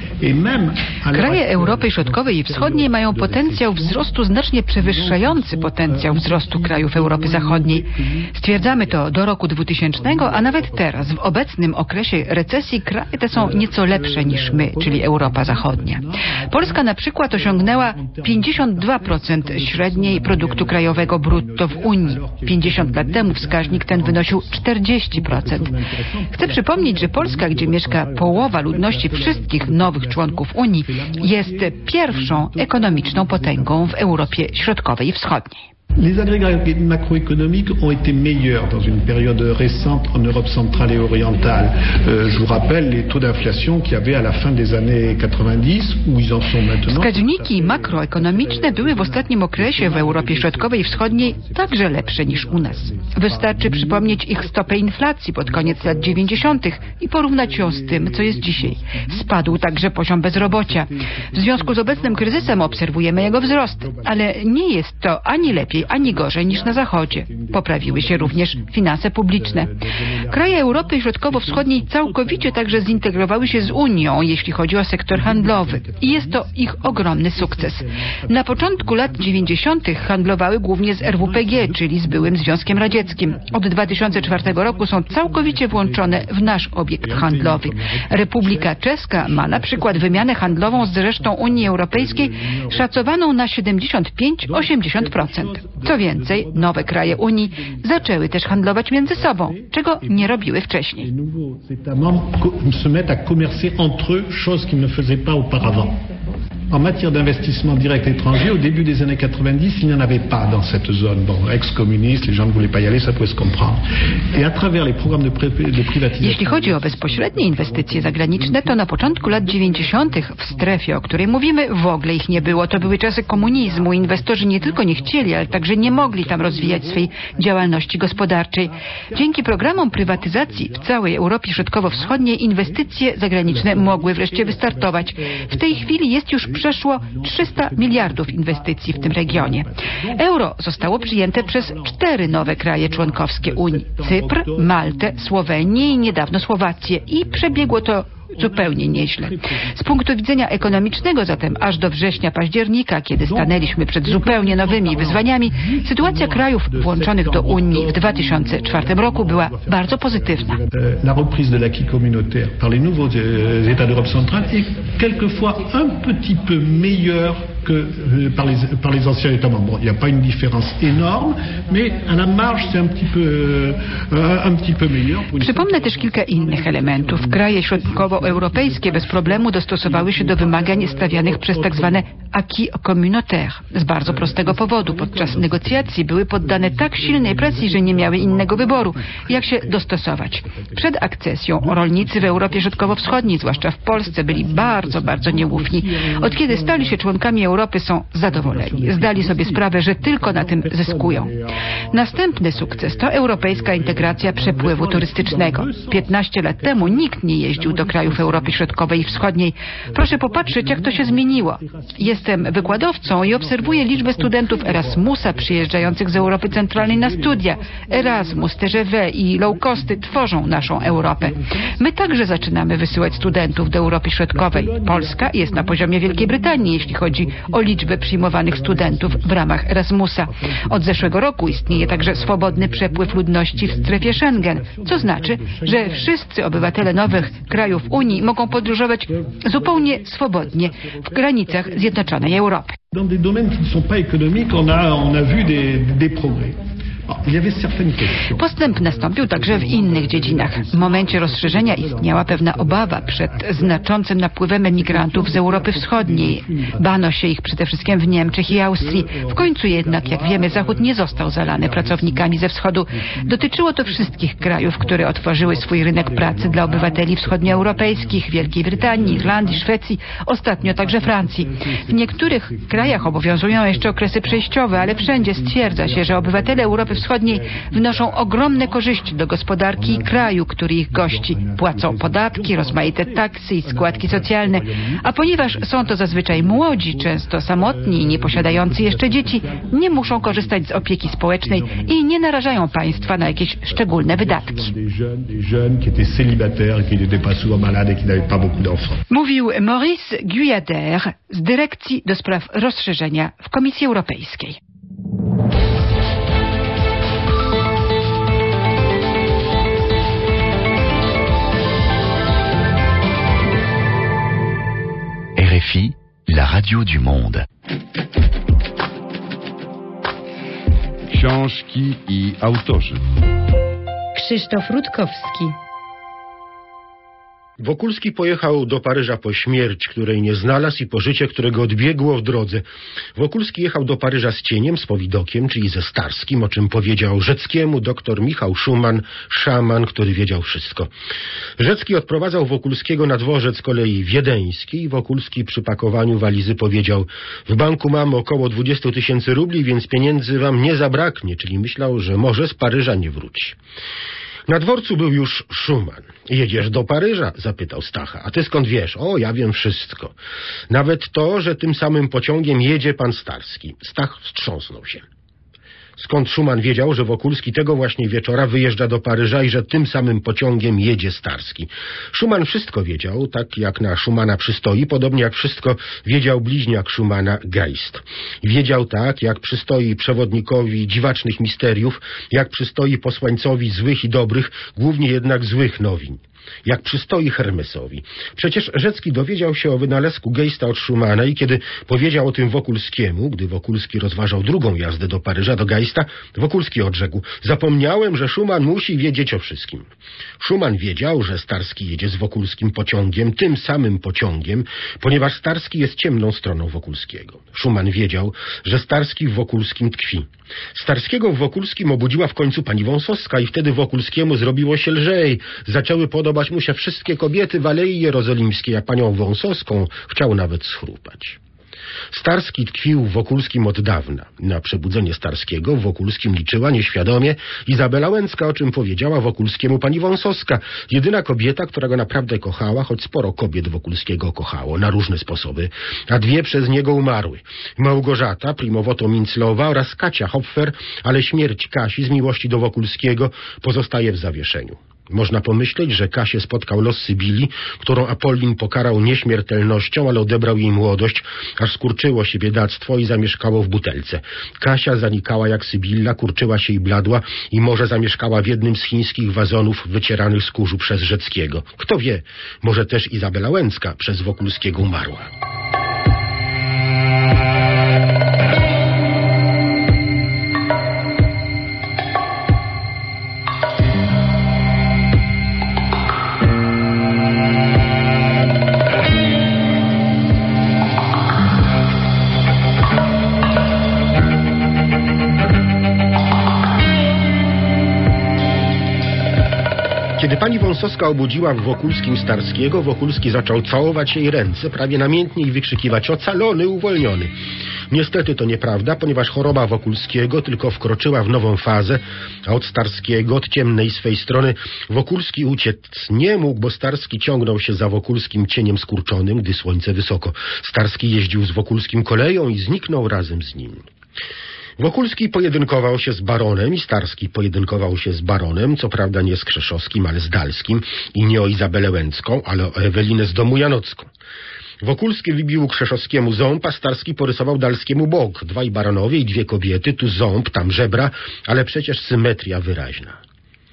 Kraje Europy Środkowej i Wschodniej mają potencjał wzrostu znacznie przewyższający potencjał wzrostu krajów Europy Zachodniej. Stwierdzamy to do roku dwutysięcznego, a nawet teraz, w obecnym okresie recesji, kraje te są nieco lepsze niż my, czyli Europa Zachodnia. Polska na przykład osiągnęła pięćdziesiąt dwa procent średniej produktu krajowego brutto w Unii. pięćdziesiąt lat temu wskaźnik ten wynosił czterdzieści procent. Chcę przypomnieć, że Polska, gdzie mieszka połowa ludności wszystkich nowych członków Unii, jest pierwszą ekonomiczną potęgą w Europie Środkowej i Wschodniej. Les agrégats macroéconomiques ont été meilleurs dans une période récente en Europe centrale et orientale. Euh, je vous rappelle les taux d'inflation qu'il y avait à la fin des années quatre-vingt-dix, où ils en sont maintenant. Wskaźniki makroekonomiczne były w ostatnim okresie w Europie Środkowej i Wschodniej także lepsze niż u nas. Wystarczy przypomnieć ich stopę inflacji pod koniec lat dziewięćdziesiątych i porównać ją z tym, co jest dzisiaj. Spadł także poziom bezrobocia. W związku z obecnym kryzysem obserwujemy jego wzrost, ale nie jest to ani lepiej, ani gorzej niż na Zachodzie. Poprawiły się również finanse publiczne. Kraje Europy Środkowo-Wschodniej całkowicie także zintegrowały się z Unią, jeśli chodzi o sektor handlowy. I jest to ich ogromny sukces. Na początku lat dziewięćdziesiątych handlowały głównie z R W P G, czyli z byłym Związkiem Radzieckim. Od dwa tysiące czwartego roku są całkowicie włączone w nasz obiekt handlowy. Republika Czeska ma na przykład wymianę handlową z resztą Unii Europejskiej szacowaną na siedemdziesiąt pięć do osiemdziesięciu procent. Co więcej, nowe kraje Unii zaczęły też handlować między sobą, czego nie robiły wcześniej. En matière d'investissement direct étranger, au début des années quatre-vingt-dix, il n'y en avait pas dans cette zone. Bon, ex-communiste, les gens ne voulaient pas y aller, ça pouvait se comprendre. Et à travers les programmes de, pr- de privatisation... Jeśli chodzi o bezpośrednie inwestycje zagraniczne, to na początku lat dziewięćdziesiątych w strefie, o której mówimy, w ogóle ich nie było. To były czasy komunizmu. Inwestorzy nie tylko nie chcieli, ale także nie mogli tam rozwijać swej działalności gospodarczej. Dzięki programom prywatyzacji w całej Europie Środkowo-Wschodniej inwestycje zagraniczne mogły wreszcie wystartować. W tej chwili jest już przeszło trzysta miliardów inwestycji w tym regionie. Euro zostało przyjęte przez cztery nowe kraje członkowskie Unii. Cypr, Maltę, Słowenię i niedawno Słowację. I przebiegło to zupełnie nieźle. Z punktu widzenia ekonomicznego zatem aż do września-października, kiedy stanęliśmy przed zupełnie nowymi wyzwaniami, sytuacja krajów włączonych do Unii w dwa tysiące czwartym roku była bardzo pozytywna. La reprise de l'acquis communautaire par les nouveaux États d'Europe centrale est quelquefois un petit peu meilleure que par les, par les anciens États membres. Bon, il n'y a pas une différence énorme, mais à la marge c'est un petit peu, un petit peu meilleur. Przypomnę też kilka innych elementów. Kraje środkowoeuropejskie bez problemu dostosowały się do wymagań stawianych przez tak zwane acquis communautaire. Z bardzo prostego powodu. Podczas negocjacji były poddane tak silnej presji, że nie miały innego wyboru, jak się dostosować. Przed akcesją rolnicy w Europie Środkowo-Wschodniej, zwłaszcza w Polsce, byli bardzo, bardzo nieufni. Od kiedy stali się członkami Europy, są zadowoleni. Zdali sobie sprawę, że tylko na tym zyskują. Następny sukces to europejska integracja przepływu turystycznego. piętnaście lat temu nikt nie jeździł do krajów Europy Środkowej i Wschodniej. Proszę popatrzeć, jak to się zmieniło. Jestem wykładowcą i obserwuję liczbę studentów Erasmusa przyjeżdżających z Europy Centralnej na studia. Erasmus, T G V i low costy tworzą naszą Europę. My także zaczynamy wysyłać studentów do Europy Środkowej. Polska jest na poziomie Wielkiej Brytanii, jeśli chodzi o liczbę przyjmowanych studentów w ramach Erasmusa. Od zeszłego roku istnieje także swobodny przepływ ludności w strefie Schengen, co znaczy, że wszyscy obywatele nowych krajów Unii mogą podróżować zupełnie swobodnie w granicach Zjednoczonej Europy. Dans des domaines qui ne sont pas économiques, on a, on a vu des, des progrès. Postęp nastąpił także w innych dziedzinach. W momencie rozszerzenia istniała pewna obawa przed znaczącym napływem emigrantów z Europy Wschodniej. Bano się ich przede wszystkim w Niemczech i Austrii. W końcu jednak, jak wiemy, Zachód nie został zalany pracownikami ze wschodu. Dotyczyło to wszystkich krajów, które otworzyły swój rynek pracy dla obywateli wschodnioeuropejskich, Wielkiej Brytanii, Irlandii, Szwecji, ostatnio także Francji. W niektórych krajach obowiązują jeszcze okresy przejściowe, ale wszędzie stwierdza się, że obywatele Europy Wschodniej wnoszą ogromne korzyści do gospodarki kraju, który ich gości. Płacą podatki, rozmaite taksy i składki socjalne. A ponieważ są to zazwyczaj młodzi, często samotni i nie posiadający jeszcze dzieci, nie muszą korzystać z opieki społecznej i nie narażają państwa na jakieś szczególne wydatki. Mówił Maurice Guyader z Dyrekcji do Spraw Rozszerzenia w Komisji Europejskiej. R F I, la radio du monde. Książki i autorzy. Krzysztof Rutkowski. Wokulski pojechał do Paryża po śmierć, której nie znalazł, i po życie, którego odbiegło w drodze. Wokulski jechał do Paryża z cieniem, z powidokiem, czyli ze Starskim, o czym powiedział Rzeckiemu doktor Michał Szuman, szaman, który wiedział wszystko. Rzecki odprowadzał Wokulskiego na dworzec kolei wiedeńskiej i Wokulski przy pakowaniu walizy powiedział: w banku mam około dwadzieścia tysięcy rubli, więc pieniędzy wam nie zabraknie, czyli myślał, że może z Paryża nie wróci. Na dworcu był już Szuman. Jedziesz do Paryża? Zapytał Stacha. A ty skąd wiesz? O, ja wiem wszystko. Nawet to, że tym samym pociągiem jedzie pan Starski. Stach wstrząsnął się. Skąd Szuman wiedział, że Wokulski tego właśnie wieczora wyjeżdża do Paryża i że tym samym pociągiem jedzie Starski? Szuman wszystko wiedział, tak jak na Szumana przystoi, podobnie jak wszystko wiedział bliźniak Szumana, Geist. Wiedział tak, jak przystoi przewodnikowi dziwacznych misteriów, jak przystoi posłańcowi złych i dobrych, głównie jednak złych nowin. Jak przystoi Hermesowi. Przecież Rzecki dowiedział się o wynalazku Geista od Szumana i kiedy powiedział o tym Wokulskiemu, gdy Wokulski rozważał drugą jazdę do Paryża, do Geista, Wokulski odrzekł: zapomniałem, że Szuman musi wiedzieć o wszystkim. Szuman wiedział, że Starski jedzie z Wokulskim pociągiem, tym samym pociągiem, ponieważ Starski jest ciemną stroną Wokulskiego. Szuman wiedział, że Starski w Wokulskim tkwi. Starskiego w Wokulskim obudziła w końcu pani Wąsowska i wtedy Wokulskiemu zrobiło się lżej. Zaczęły podobać mu się wszystkie kobiety w Alei Jerozolimskiej, a panią Wąsowską chciał nawet schrupać. Starski tkwił w Wokulskim od dawna. Na przebudzenie Starskiego w Wokulskim liczyła nieświadomie Izabela Łęcka, o czym powiedziała Wokulskiemu pani Wąsowska. Jedyna kobieta, która go naprawdę kochała, choć sporo kobiet Wokulskiego kochało na różne sposoby, a dwie przez niego umarły. Małgorzata, primowoto Minclowa oraz Kacia Hopfer, ale śmierć Kasi z miłości do Wokulskiego pozostaje w zawieszeniu. Można pomyśleć, że Kasię spotkał los Sybilii, którą Apollin pokarał nieśmiertelnością, ale odebrał jej młodość, aż skurczyło się biedactwo i zamieszkało w butelce. Kasia zanikała jak Sybilla, kurczyła się i bladła i może zamieszkała w jednym z chińskich wazonów wycieranych z kurzu przez Rzeckiego. Kto wie, może też Izabela Łęcka przez Wokulskiego umarła. Kiedy pani Wąsowska obudziła w Wokulskim Starskiego, Wokulski zaczął całować jej ręce, prawie namiętnie, i wykrzykiwać: ocalony, uwolniony. Niestety to nieprawda, ponieważ choroba Wokulskiego tylko wkroczyła w nową fazę, a od Starskiego, od ciemnej swej strony, Wokulski uciec nie mógł, bo Starski ciągnął się za Wokulskim cieniem skurczonym, gdy słońce wysoko. Starski jeździł z Wokulskim koleją i zniknął razem z nim. Wokulski pojedynkował się z baronem i Starski pojedynkował się z baronem, co prawda nie z Krzeszowskim, ale z Dalskim, i nie o Izabelę Łęcką, ale o Ewelinę z domu Janocką. Wokulski wybił Krzeszowskiemu ząb, a Starski porysował Dalskiemu bok. Dwaj baronowie i dwie kobiety, tu ząb, tam żebra, ale przecież symetria wyraźna.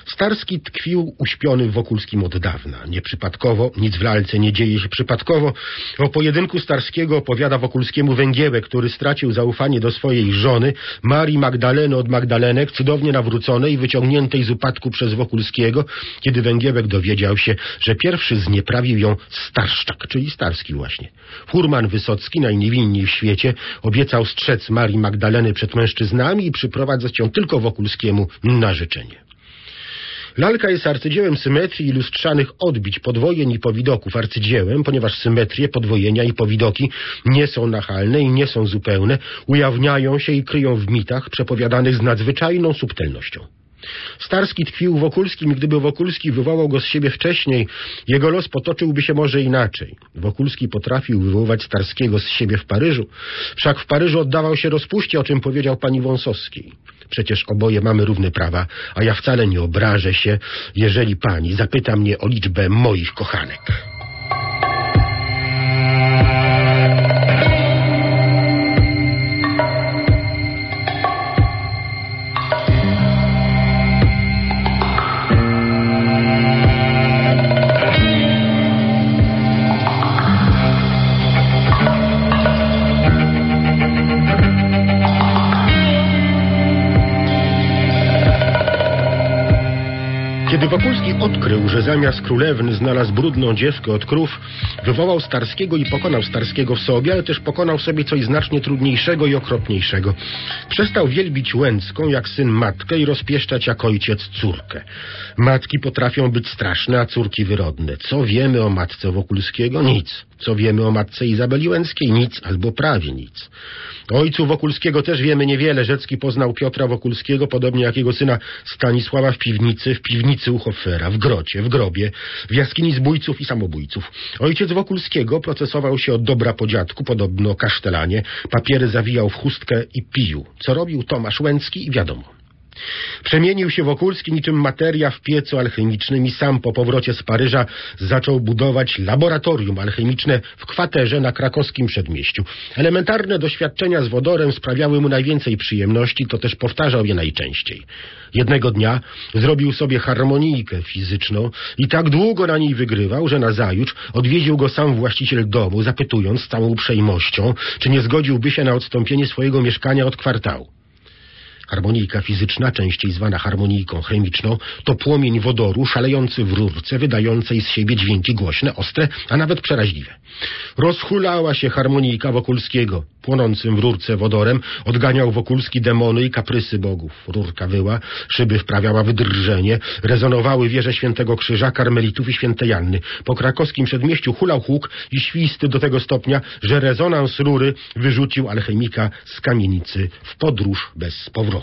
Starski tkwił uśpiony w Wokulskim od dawna. Nieprzypadkowo, nic w lalce nie dzieje się przypadkowo. O pojedynku Starskiego opowiada Wokulskiemu Węgiełek, który stracił zaufanie do swojej żony, Marii Magdaleny od Magdalenek, cudownie nawróconej i wyciągniętej z upadku przez Wokulskiego, kiedy Węgiełek dowiedział się, że pierwszy znieprawił ją Starszczak, czyli Starski właśnie. Furman Wysocki, najniewinniej w świecie, obiecał strzec Marii Magdaleny przed mężczyznami i przyprowadzać ją tylko Wokulskiemu na życzenie. Lalka jest arcydziełem symetrii i lustrzanych odbić, podwojeń i powidoków. Arcydziełem, ponieważ symetrie, podwojenia i powidoki nie są nachalne i nie są zupełne, ujawniają się i kryją w mitach przepowiadanych z nadzwyczajną subtelnością. Starski tkwił w Wokulskim i gdyby Wokulski wywołał go z siebie wcześniej, jego los potoczyłby się może inaczej. Wokulski potrafił wywoływać Starskiego z siebie w Paryżu, wszak w Paryżu oddawał się rozpuście, o czym powiedział pani Wąsowskiej. Przecież oboje mamy równe prawa, a ja wcale nie obrażę się, jeżeli pani zapyta mnie o liczbę moich kochanek. Kiedy Wokulski odkrył, że zamiast królewny znalazł brudną dziewkę od krów, wywołał Starskiego i pokonał Starskiego w sobie, ale też pokonał sobie coś znacznie trudniejszego i okropniejszego. Przestał wielbić Łęcką jak syn matkę i rozpieszczać jak ojciec córkę. Matki potrafią być straszne, a córki wyrodne. Co wiemy o matce Wokulskiego? Nic. Co wiemy o matce Izabeli Łęckiej? Nic, albo prawie nic. O ojcu Wokulskiego też wiemy niewiele. Rzecki poznał Piotra Wokulskiego, podobnie jak jego syna Stanisława w piwnicy, w piwnicy u Hoffera, w grocie, w grobie, w jaskini zbójców i samobójców. Ojciec Wokulskiego procesował się od dobra po dziadku, podobno kasztelanie, papiery zawijał w chustkę i pił. Co robił Tomasz Łęcki i wiadomo. Przemienił się Wokulski niczym materia w piecu alchemicznym i sam po powrocie z Paryża zaczął budować laboratorium alchemiczne w kwaterze na krakowskim przedmieściu. Elementarne doświadczenia z wodorem sprawiały mu najwięcej przyjemności, to też powtarzał je najczęściej. Jednego dnia zrobił sobie harmonijkę fizyczną i tak długo na niej wygrywał, że nazajutrz odwiedził go sam właściciel domu, zapytując z całą uprzejmością, czy nie zgodziłby się na odstąpienie swojego mieszkania od kwartału. Harmonijka fizyczna, częściej zwana harmonijką chemiczną, to płomień wodoru szalejący w rurce, wydającej z siebie dźwięki głośne, ostre, a nawet przeraźliwe. Rozhulała się harmonijka Wokulskiego. Płonącym w rurce wodorem odganiał Wokulski demony i kaprysy bogów. Rurka wyła, szyby wprawiała wydrżenie, rezonowały wieże Świętego Krzyża, Karmelitów i Świętej Anny. Po krakowskim przedmieściu hulał huk i świsty do tego stopnia, że rezonans rury wyrzucił alchemika z kamienicy w podróż bez powrotu.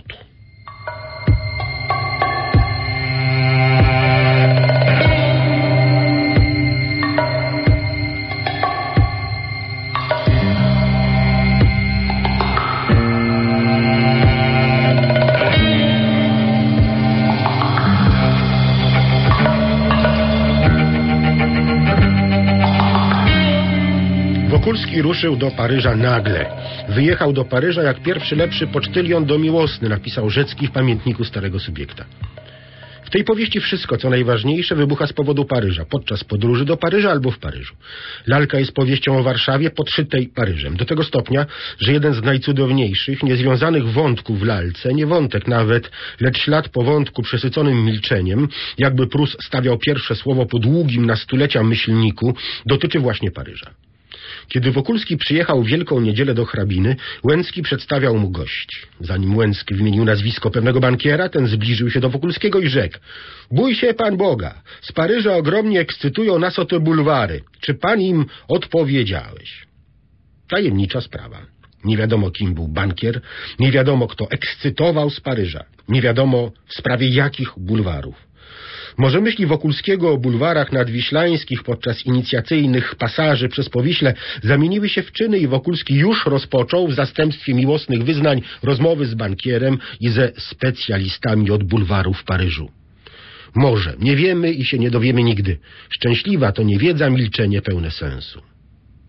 Wokulski ruszył do Paryża nagle. Wyjechał do Paryża jak pierwszy lepszy pocztylion do Miłosny, napisał Rzecki w pamiętniku starego subiekta. W tej powieści wszystko, co najważniejsze, wybucha z powodu Paryża, podczas podróży do Paryża albo w Paryżu. Lalka jest powieścią o Warszawie podszytej Paryżem. Do tego stopnia, że jeden z najcudowniejszych, niezwiązanych wątków w lalce, nie wątek nawet, lecz ślad po wątku przesyconym milczeniem, jakby Prus stawiał pierwsze słowo po długim na stulecia myślniku, dotyczy właśnie Paryża. Kiedy Wokulski przyjechał w Wielką Niedzielę do hrabiny, Łęcki przedstawiał mu gości. Zanim Łęcki wymienił nazwisko pewnego bankiera, ten zbliżył się do Wokulskiego i rzekł: bój się pan Boga, z Paryża ogromnie ekscytują nas o te bulwary. Czy pan im odpowiedziałeś? Tajemnicza sprawa. Nie wiadomo, kim był bankier, nie wiadomo, kto ekscytował z Paryża, nie wiadomo w sprawie jakich bulwarów. Może myśli Wokulskiego o bulwarach nadwiślańskich podczas inicjacyjnych pasaży przez Powiśle zamieniły się w czyny i Wokulski już rozpoczął w zastępstwie miłosnych wyznań rozmowy z bankierem i ze specjalistami od bulwaru w Paryżu. Może, nie wiemy i się nie dowiemy nigdy. Szczęśliwa to niewiedza, milczenie pełne sensu.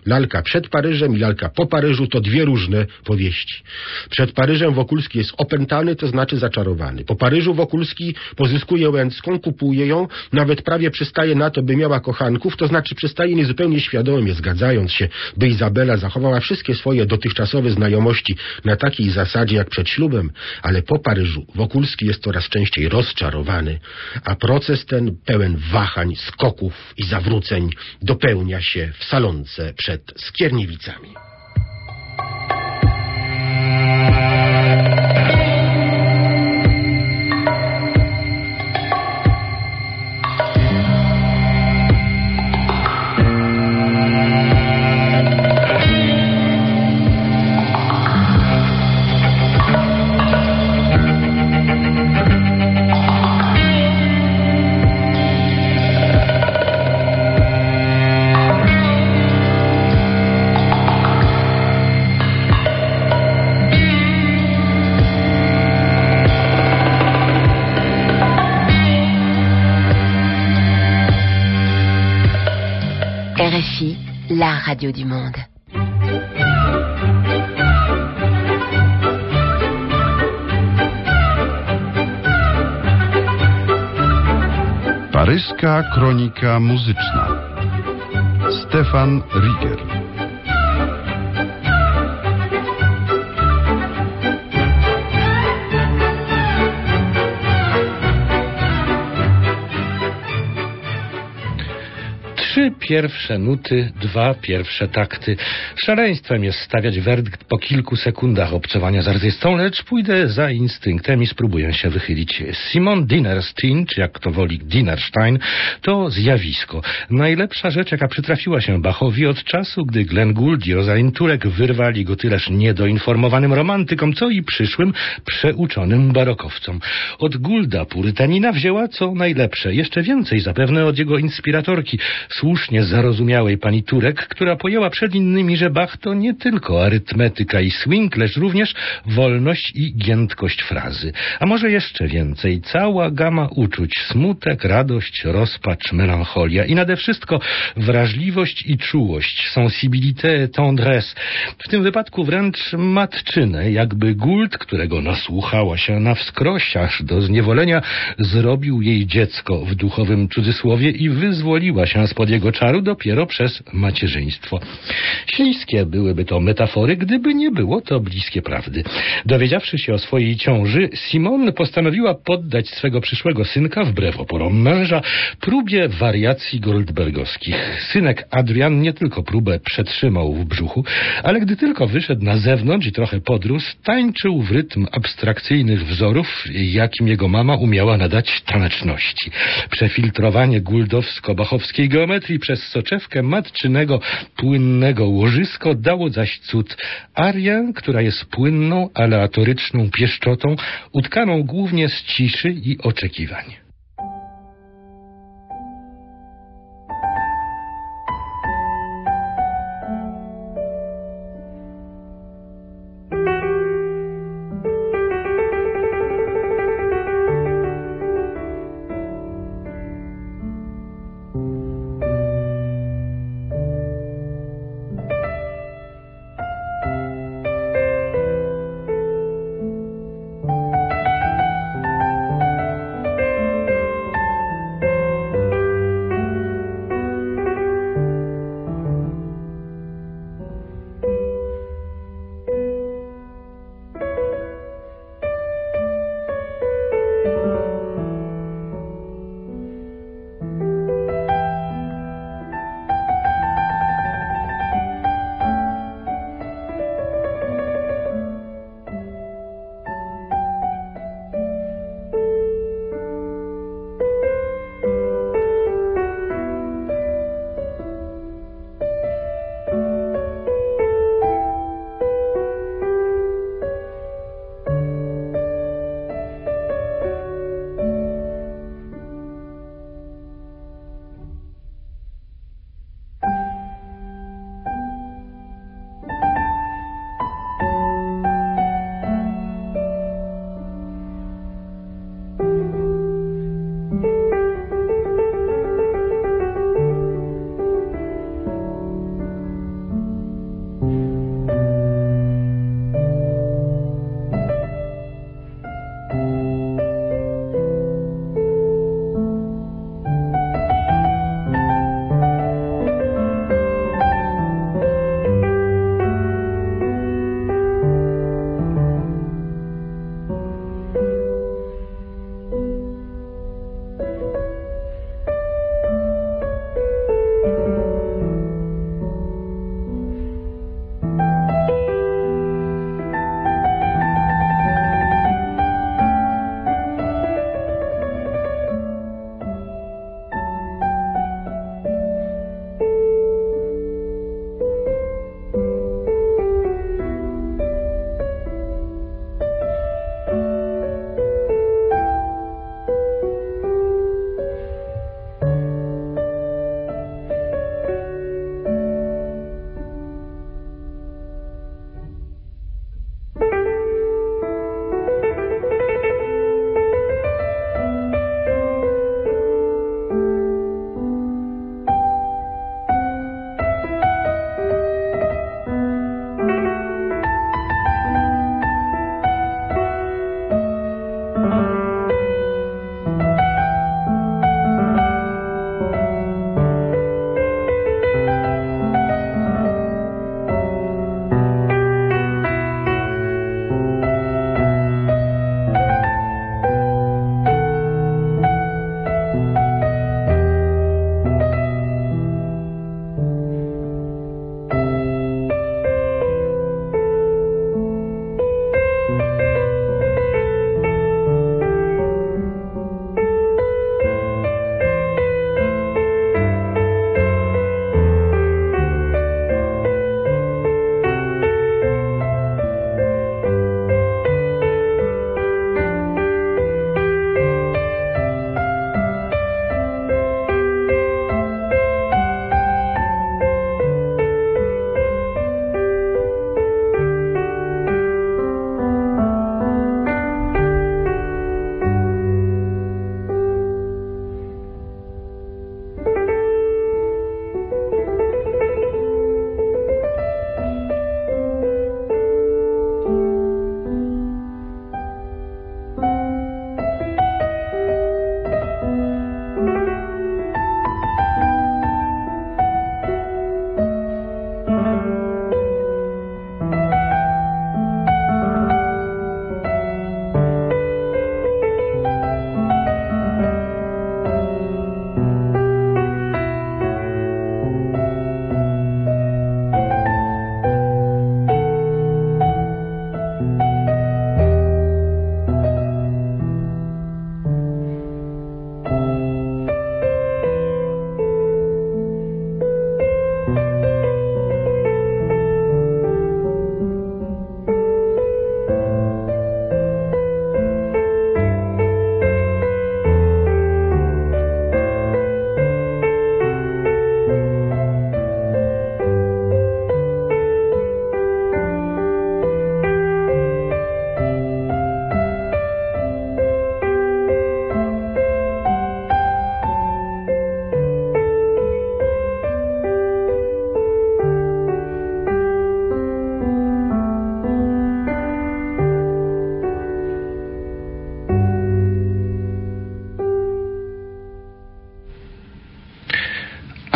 Lalka przed Paryżem i lalka po Paryżu to dwie różne powieści. Przed Paryżem Wokulski jest opętany, to znaczy zaczarowany. Po Paryżu Wokulski pozyskuje Łęcką, kupuje ją, nawet prawie przystaje na to, by miała kochanków, to znaczy przystaje niezupełnie świadomie, zgadzając się, by Izabela zachowała wszystkie swoje dotychczasowe znajomości na takiej zasadzie jak przed ślubem, ale po Paryżu Wokulski jest coraz częściej rozczarowany, a proces ten pełen wahań, skoków i zawróceń dopełnia się w salonce przed Skierniewicami. R F I, la radio du monde. Paryska kronika muzyczna. Stefan Rieger. Trzy pierwsze nuty, dwa pierwsze takty. Szaleństwem jest stawiać werdykt po kilku sekundach obcowania z artystą, lecz pójdę za instynktem i spróbuję się wychylić. Simon Dinerstein, czy jak to woli Dinerstein, to zjawisko. Najlepsza rzecz, jaka przytrafiła się Bachowi od czasu, gdy Glenn Gould i Rosalind Turek wyrwali go tyleż niedoinformowanym romantykom, co i przyszłym, przeuczonym barokowcom. Od Goulda purytanina wzięła co najlepsze, jeszcze więcej zapewne od jego inspiratorki, słusznie zarozumiałej pani Turek, która pojęła przed innymi, że Bach to nie tylko arytmetyka i swing, lecz również wolność i giętkość frazy. A może jeszcze więcej, cała gama uczuć, smutek, radość, rozpacz, melancholia i nade wszystko wrażliwość i czułość, sensibilité et tendresse. W tym wypadku wręcz matczyne, jakby Gould, którego nasłuchała się na wskroś aż do zniewolenia, zrobił jej dziecko w duchowym cudzysłowie i wyzwoliła się spod jego czaru dopiero przez macierzyństwo. Śliskie byłyby to metafory, gdyby nie było to bliskie prawdy. Dowiedziawszy się o swojej ciąży, Simone postanowiła poddać swego przyszłego synka, wbrew oporom męża, próbie wariacji goldbergowskich. Synek Adrian nie tylko próbę przetrzymał w brzuchu, ale gdy tylko wyszedł na zewnątrz i trochę podrósł, tańczył w rytm abstrakcyjnych wzorów, jakim jego mama umiała nadać taneczności. Przefiltrowanie gouldowsko-bachowskiej geometrii przez soczewkę matczynego, płynnego łożysko dało zaś cud. Arię, która jest płynną, aleatoryczną pieszczotą, utkaną głównie z ciszy i oczekiwań.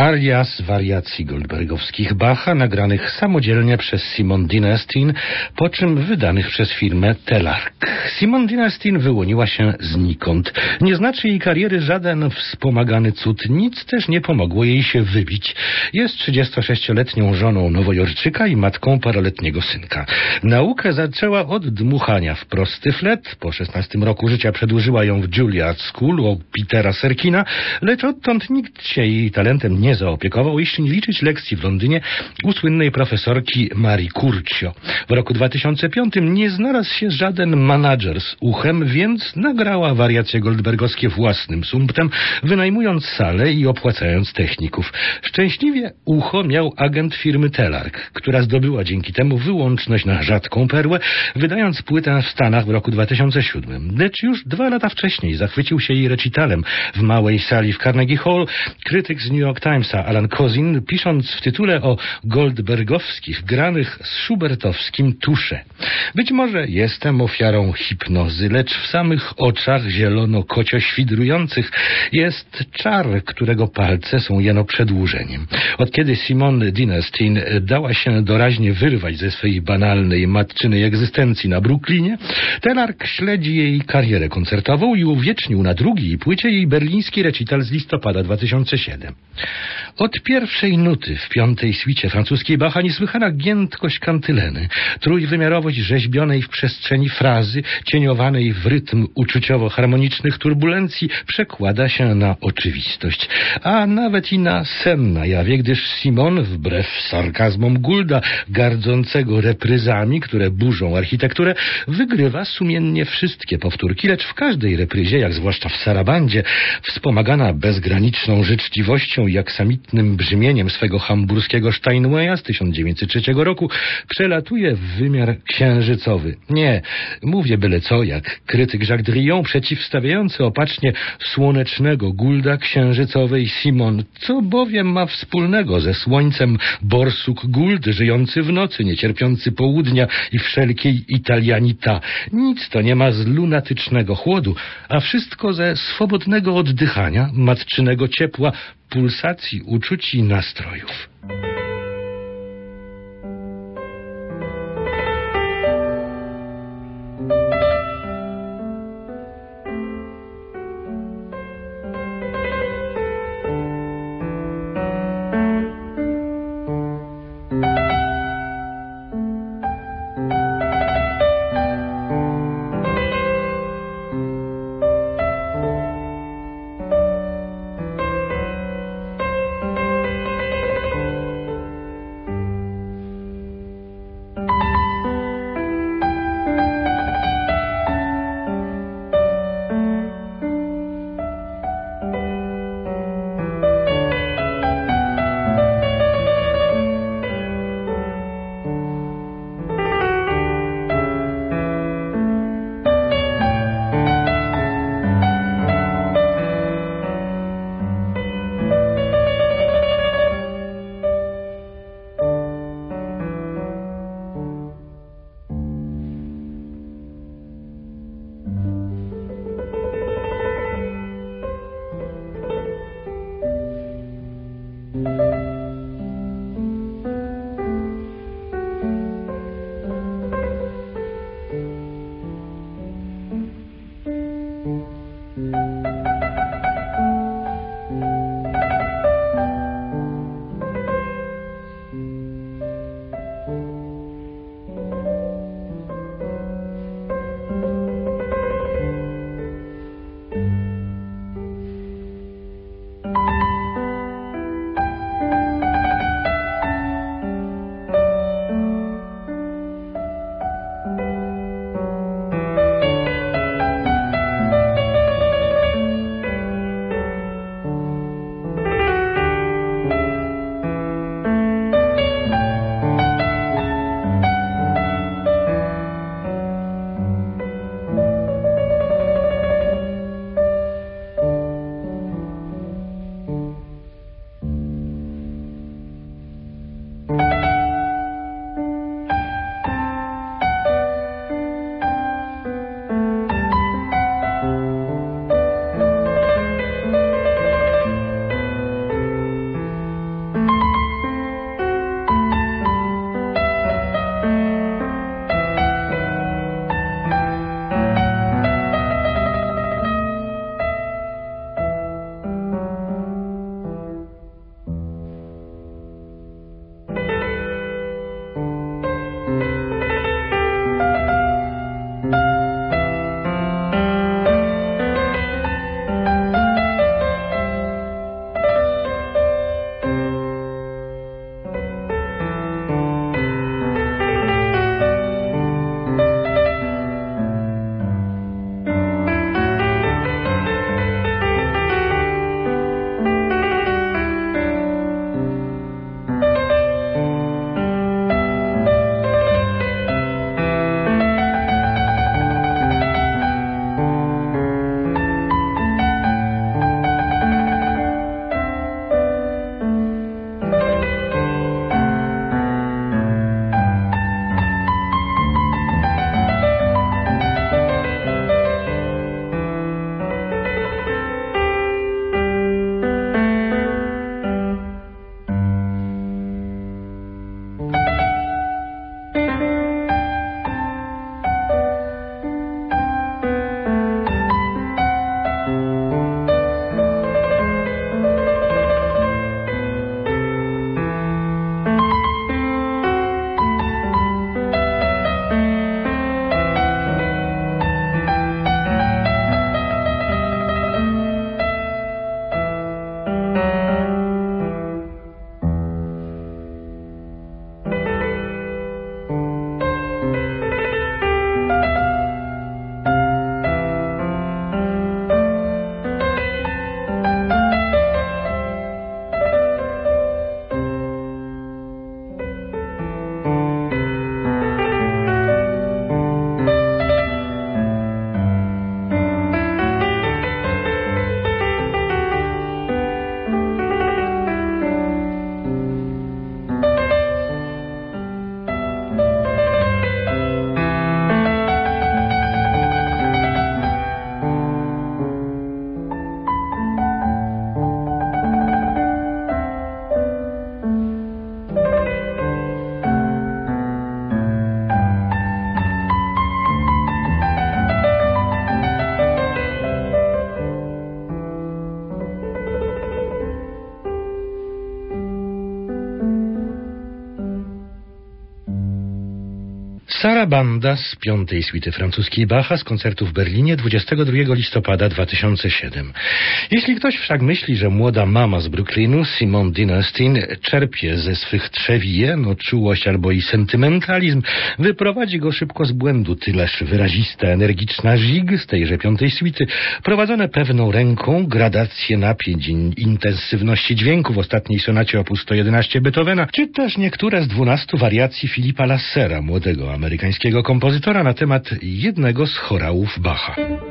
aria z wariacji goldbergowskich Bacha, nagranych samodzielnie przez Simone Dinastin, po czym wydanych przez firmę Telarc. Simone Dinastin wyłoniła się znikąd. Nie znaczy jej kariery żaden wspomagany cud, nic też nie pomogło jej się wybić. Jest trzydziestosześcioletnią żoną nowojorczyka i matką paroletniego synka. Naukę zaczęła od dmuchania w prosty flet. Po szesnastym roku życia przedłużyła ją w Juilliard School u Petera Serkina, lecz odtąd nikt się jej talentem nie zaopiekował, jeśli nie liczyć lekcji w Londynie u słynnej profesorki Marii Curcio. W roku dwa tysiące piątym nie znalazł się żaden manadżer z uchem, więc nagrała wariacje goldbergowskie własnym sumptem, wynajmując salę i opłacając techników. Szczęśliwie ucho miał agent firmy Telarc, która zdobyła dzięki temu wyłączność na rzadką perłę, wydając płytę w Stanach w roku dwa tysiące siódmym. Lecz już dwa lata wcześniej zachwycił się jej recitalem w małej sali w Carnegie Hall. Krytyk z New York Timesa Alan Kozin, pisząc w tytule o goldbergowskich granych z schubertowskim tusze. Być może jestem ofiarą hipnozy, lecz w samych oczach zielono-kocio-świdrujących jest czar, którego palce są jeno przedłużeniem. Od kiedy Simone Dinastin dała się doraźnie wyrwać ze swej banalnej matczynej egzystencji na Brooklynie, Telarc śledzi jej karierę koncertową i uwiecznił na drugiej płycie jej berliński recital z listopada dwa tysiące siódmego. Od pierwszej nuty w piątej swicie francuskiej Bacha niesłychana giętkość kantyleny, trójwymiarowość rzeźbionej w przestrzeni frazy, cieniowanej w rytm uczuciowo-harmonicznych turbulencji przekłada się na oczywistość, a nawet i na sen na jawie, gdyż Simone, wbrew sarkazmom Goulda, gardzącego repryzami, które burzą architekturę, wygrywa sumiennie wszystkie powtórki, lecz w każdej repryzie, jak zwłaszcza w Sarabandzie, wspomagana bezgraniczną życzliwością i aksamitnym brzmieniem swego hamburskiego Steinwaya z tysiąc dziewięćset trzeciego roku, przelatuje w wymiar księżycowy. Nie, mówię byle co, jak krytyk Jacques Drillon, przeciwstawiający opacznie słonecznego Goulda księżycowej Simone, co bowiem ma wspólnego ze słońcem borsuk Gould, żyjący w nocy, niecierpiący południa i wszelkiej italianita. Nic to nie ma z lunatycznego chłodu, a wszystko ze swobodnego oddychania, matczynego ciepła, pulsacji uczuć i nastrojów. Sarabanda z piątej suity francuskiej Bacha z koncertu w Berlinie dwudziestego drugiego listopada dwa tysiące siódmego. Jeśli ktoś wszak myśli, że młoda mama z Brooklynu, Simone Dinelstein, czerpie ze swych trzewije, no czułość albo i sentymentalizm, wyprowadzi go szybko z błędu. Tyleż wyrazista, energiczna żig z tejże piątej suity, prowadzone pewną ręką gradacje napięć, intensywności dźwięku w ostatniej sonacie opus sto jedenaście Beethovena, czy też niektóre z dwunastu wariacji Philippa Lassera, młodego amerykańskiego kompozytora, na temat jednego z chorałów Bacha.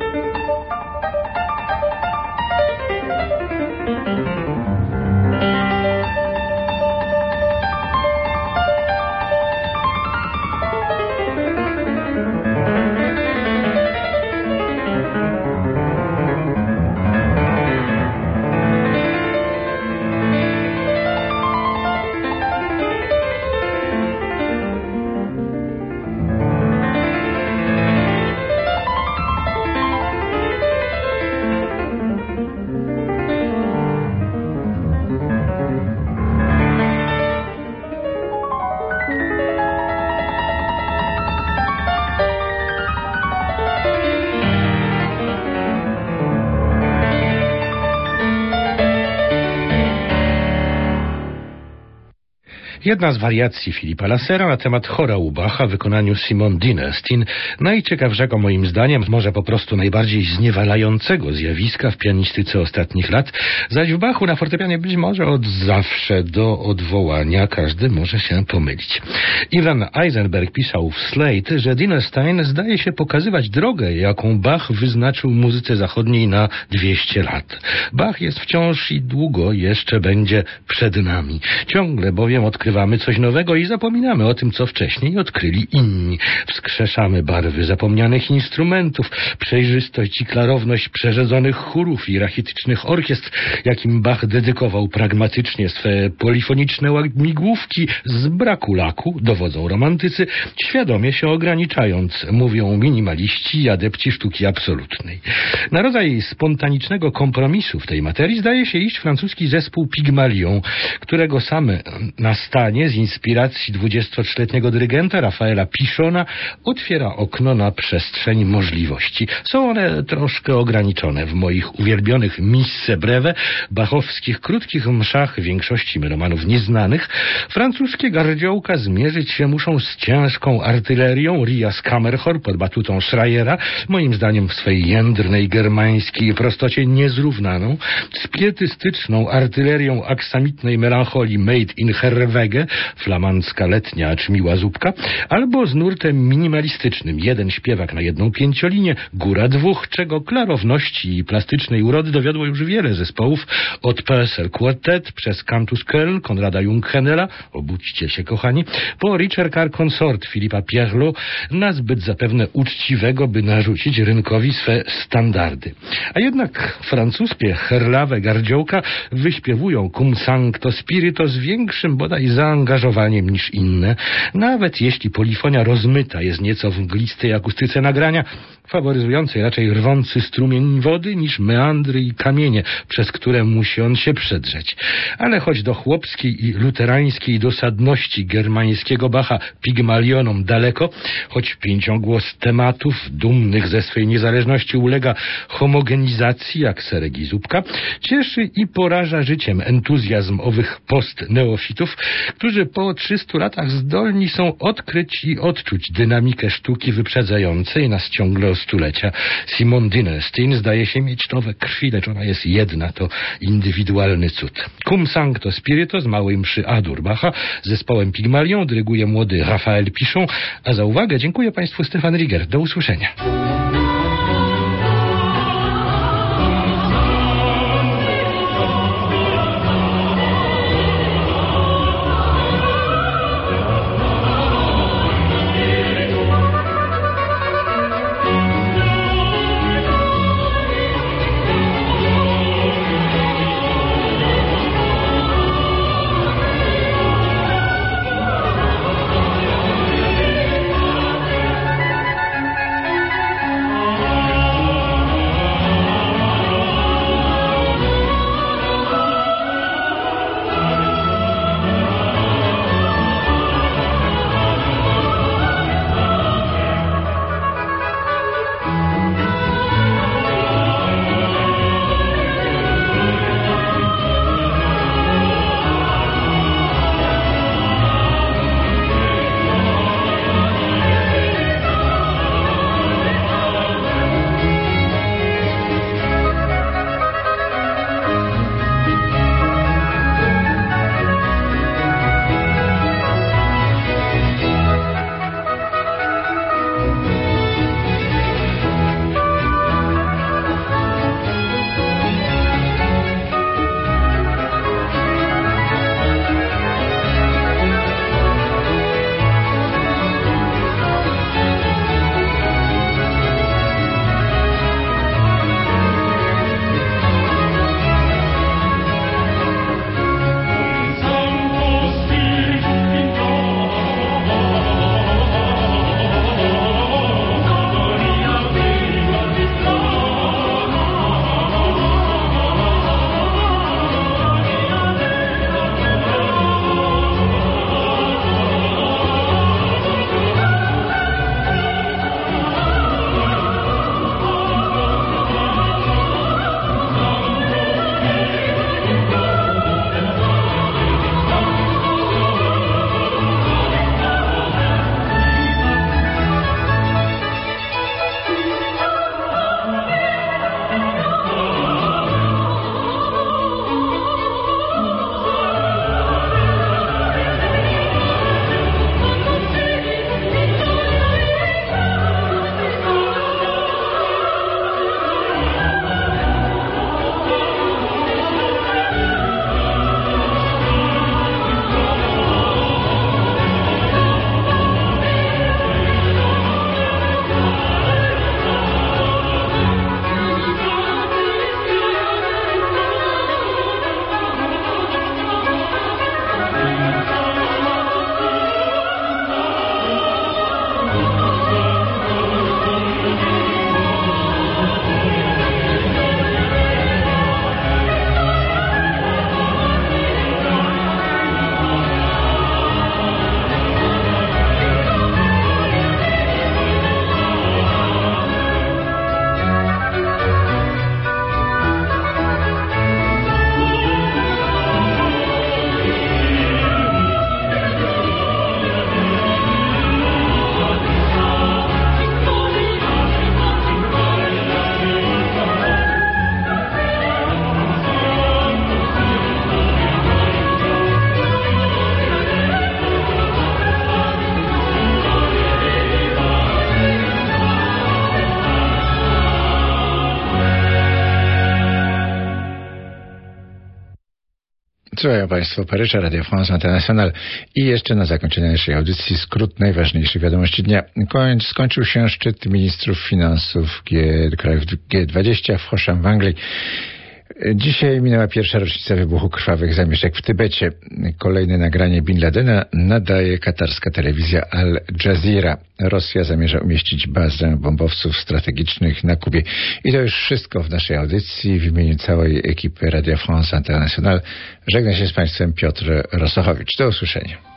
Jedna z wariacji Philippa Lassera na temat chorału Bacha w wykonaniu Simone Dinelstein, najciekawszego moim zdaniem, może po prostu najbardziej zniewalającego zjawiska w pianistyce ostatnich lat, zaś w Bachu na fortepianie być może od zawsze do odwołania każdy może się pomylić. Ivan Eisenberg pisał w Slate, że Dinelstein zdaje się pokazywać drogę, jaką Bach wyznaczył muzyce zachodniej na dwieście lat. Bach jest wciąż i długo jeszcze będzie przed nami. Ciągle bowiem odkrywamy coś nowego i zapominamy o tym, co wcześniej odkryli inni. Wskrzeszamy barwy zapomnianych instrumentów, przejrzystość i klarowność przerzedzonych chórów i rachitycznych orkiestr, jakim Bach dedykował pragmatycznie swe polifoniczne migłówki, z braku laku, dowodzą romantycy, świadomie się ograniczając, mówią minimaliści i adepci sztuki absolutnej. Na rodzaj spontanicznego kompromisu w tej materii zdaje się iść francuski zespół Pygmalion, którego sam na stanie z inspiracji dwudziestotrzyletniego dyrygenta Rafaela Pichona otwiera okno na przestrzeń możliwości. Są one troszkę ograniczone w moich uwielbionych Misse Breve, bachowskich krótkich mszach większości melomanów nieznanych. Francuskie gardziołka zmierzyć się muszą z ciężką artylerią Rias Kammerchor pod batutą Schreiera, moim zdaniem w swej jędrnej germańskiej prostocie niezrównaną, z pietystyczną artylerią aksamitnej melancholii Made in Herwege, flamandzka letnia aczmiła zupka, albo z nurtem minimalistycznym, jeden śpiewak na jedną pięciolinię, góra dwóch, czego klarowności i plastycznej urody dowiodło już wiele zespołów, od Purcell Quartet przez Cantus Köln Konrada Junghenela, obudźcie się kochani, po Richard Carr Consort Philippa Pierlot, nazbyt zapewne uczciwego, by narzucić rynkowi swe standardy. A jednak francuskie herlawe gardziołka wyśpiewują Cum Sancto Spirito z większym bodaj zaangażowaniem niż inne, nawet jeśli polifonia rozmyta jest nieco w mglistej akustyce nagrania, faworyzującej raczej rwący strumień wody niż meandry i kamienie, przez które musi on się przedrzeć. Ale choć do chłopskiej i luterańskiej dosadności germańskiego Bacha Pygmalionom daleko, choć pięciogłos tematów dumnych ze swej niezależności ulega homogenizacji jak serek i zupka, cieszy i poraża życiem entuzjazm owych post-neofitów, którzy po trzystu latach zdolni są odkryć i odczuć dynamikę sztuki wyprzedzającej nas ciągle stulecia. Simone Dinelstein zdaje się mieć nowe krwi, lecz ona jest jedna, to indywidualny cud. Cum Sancto Spirito z małej mszy A-dur Bacha z zespołem Pygmalion dyryguje młody Raphael Pichon, a za uwagę dziękuję Państwu Stefan Rieger. Do usłyszenia. Słuchają Państwo Paryża, Radio France International i jeszcze na zakończenie naszej audycji skrót najważniejszych wiadomości dnia. Koń, skończył się szczyt ministrów finansów G, krajów G dwadzieścia w Hosham w Anglii. Dzisiaj minęła pierwsza rocznica wybuchu krwawych zamieszek w Tybecie. Kolejne nagranie Bin Ladena nadaje katarska telewizja Al Jazeera. Rosja zamierza umieścić bazę bombowców strategicznych na Kubie. I to już wszystko w naszej audycji. W imieniu całej ekipy Radio France International żegna się z Państwem Piotr Rosochowicz. Do usłyszenia.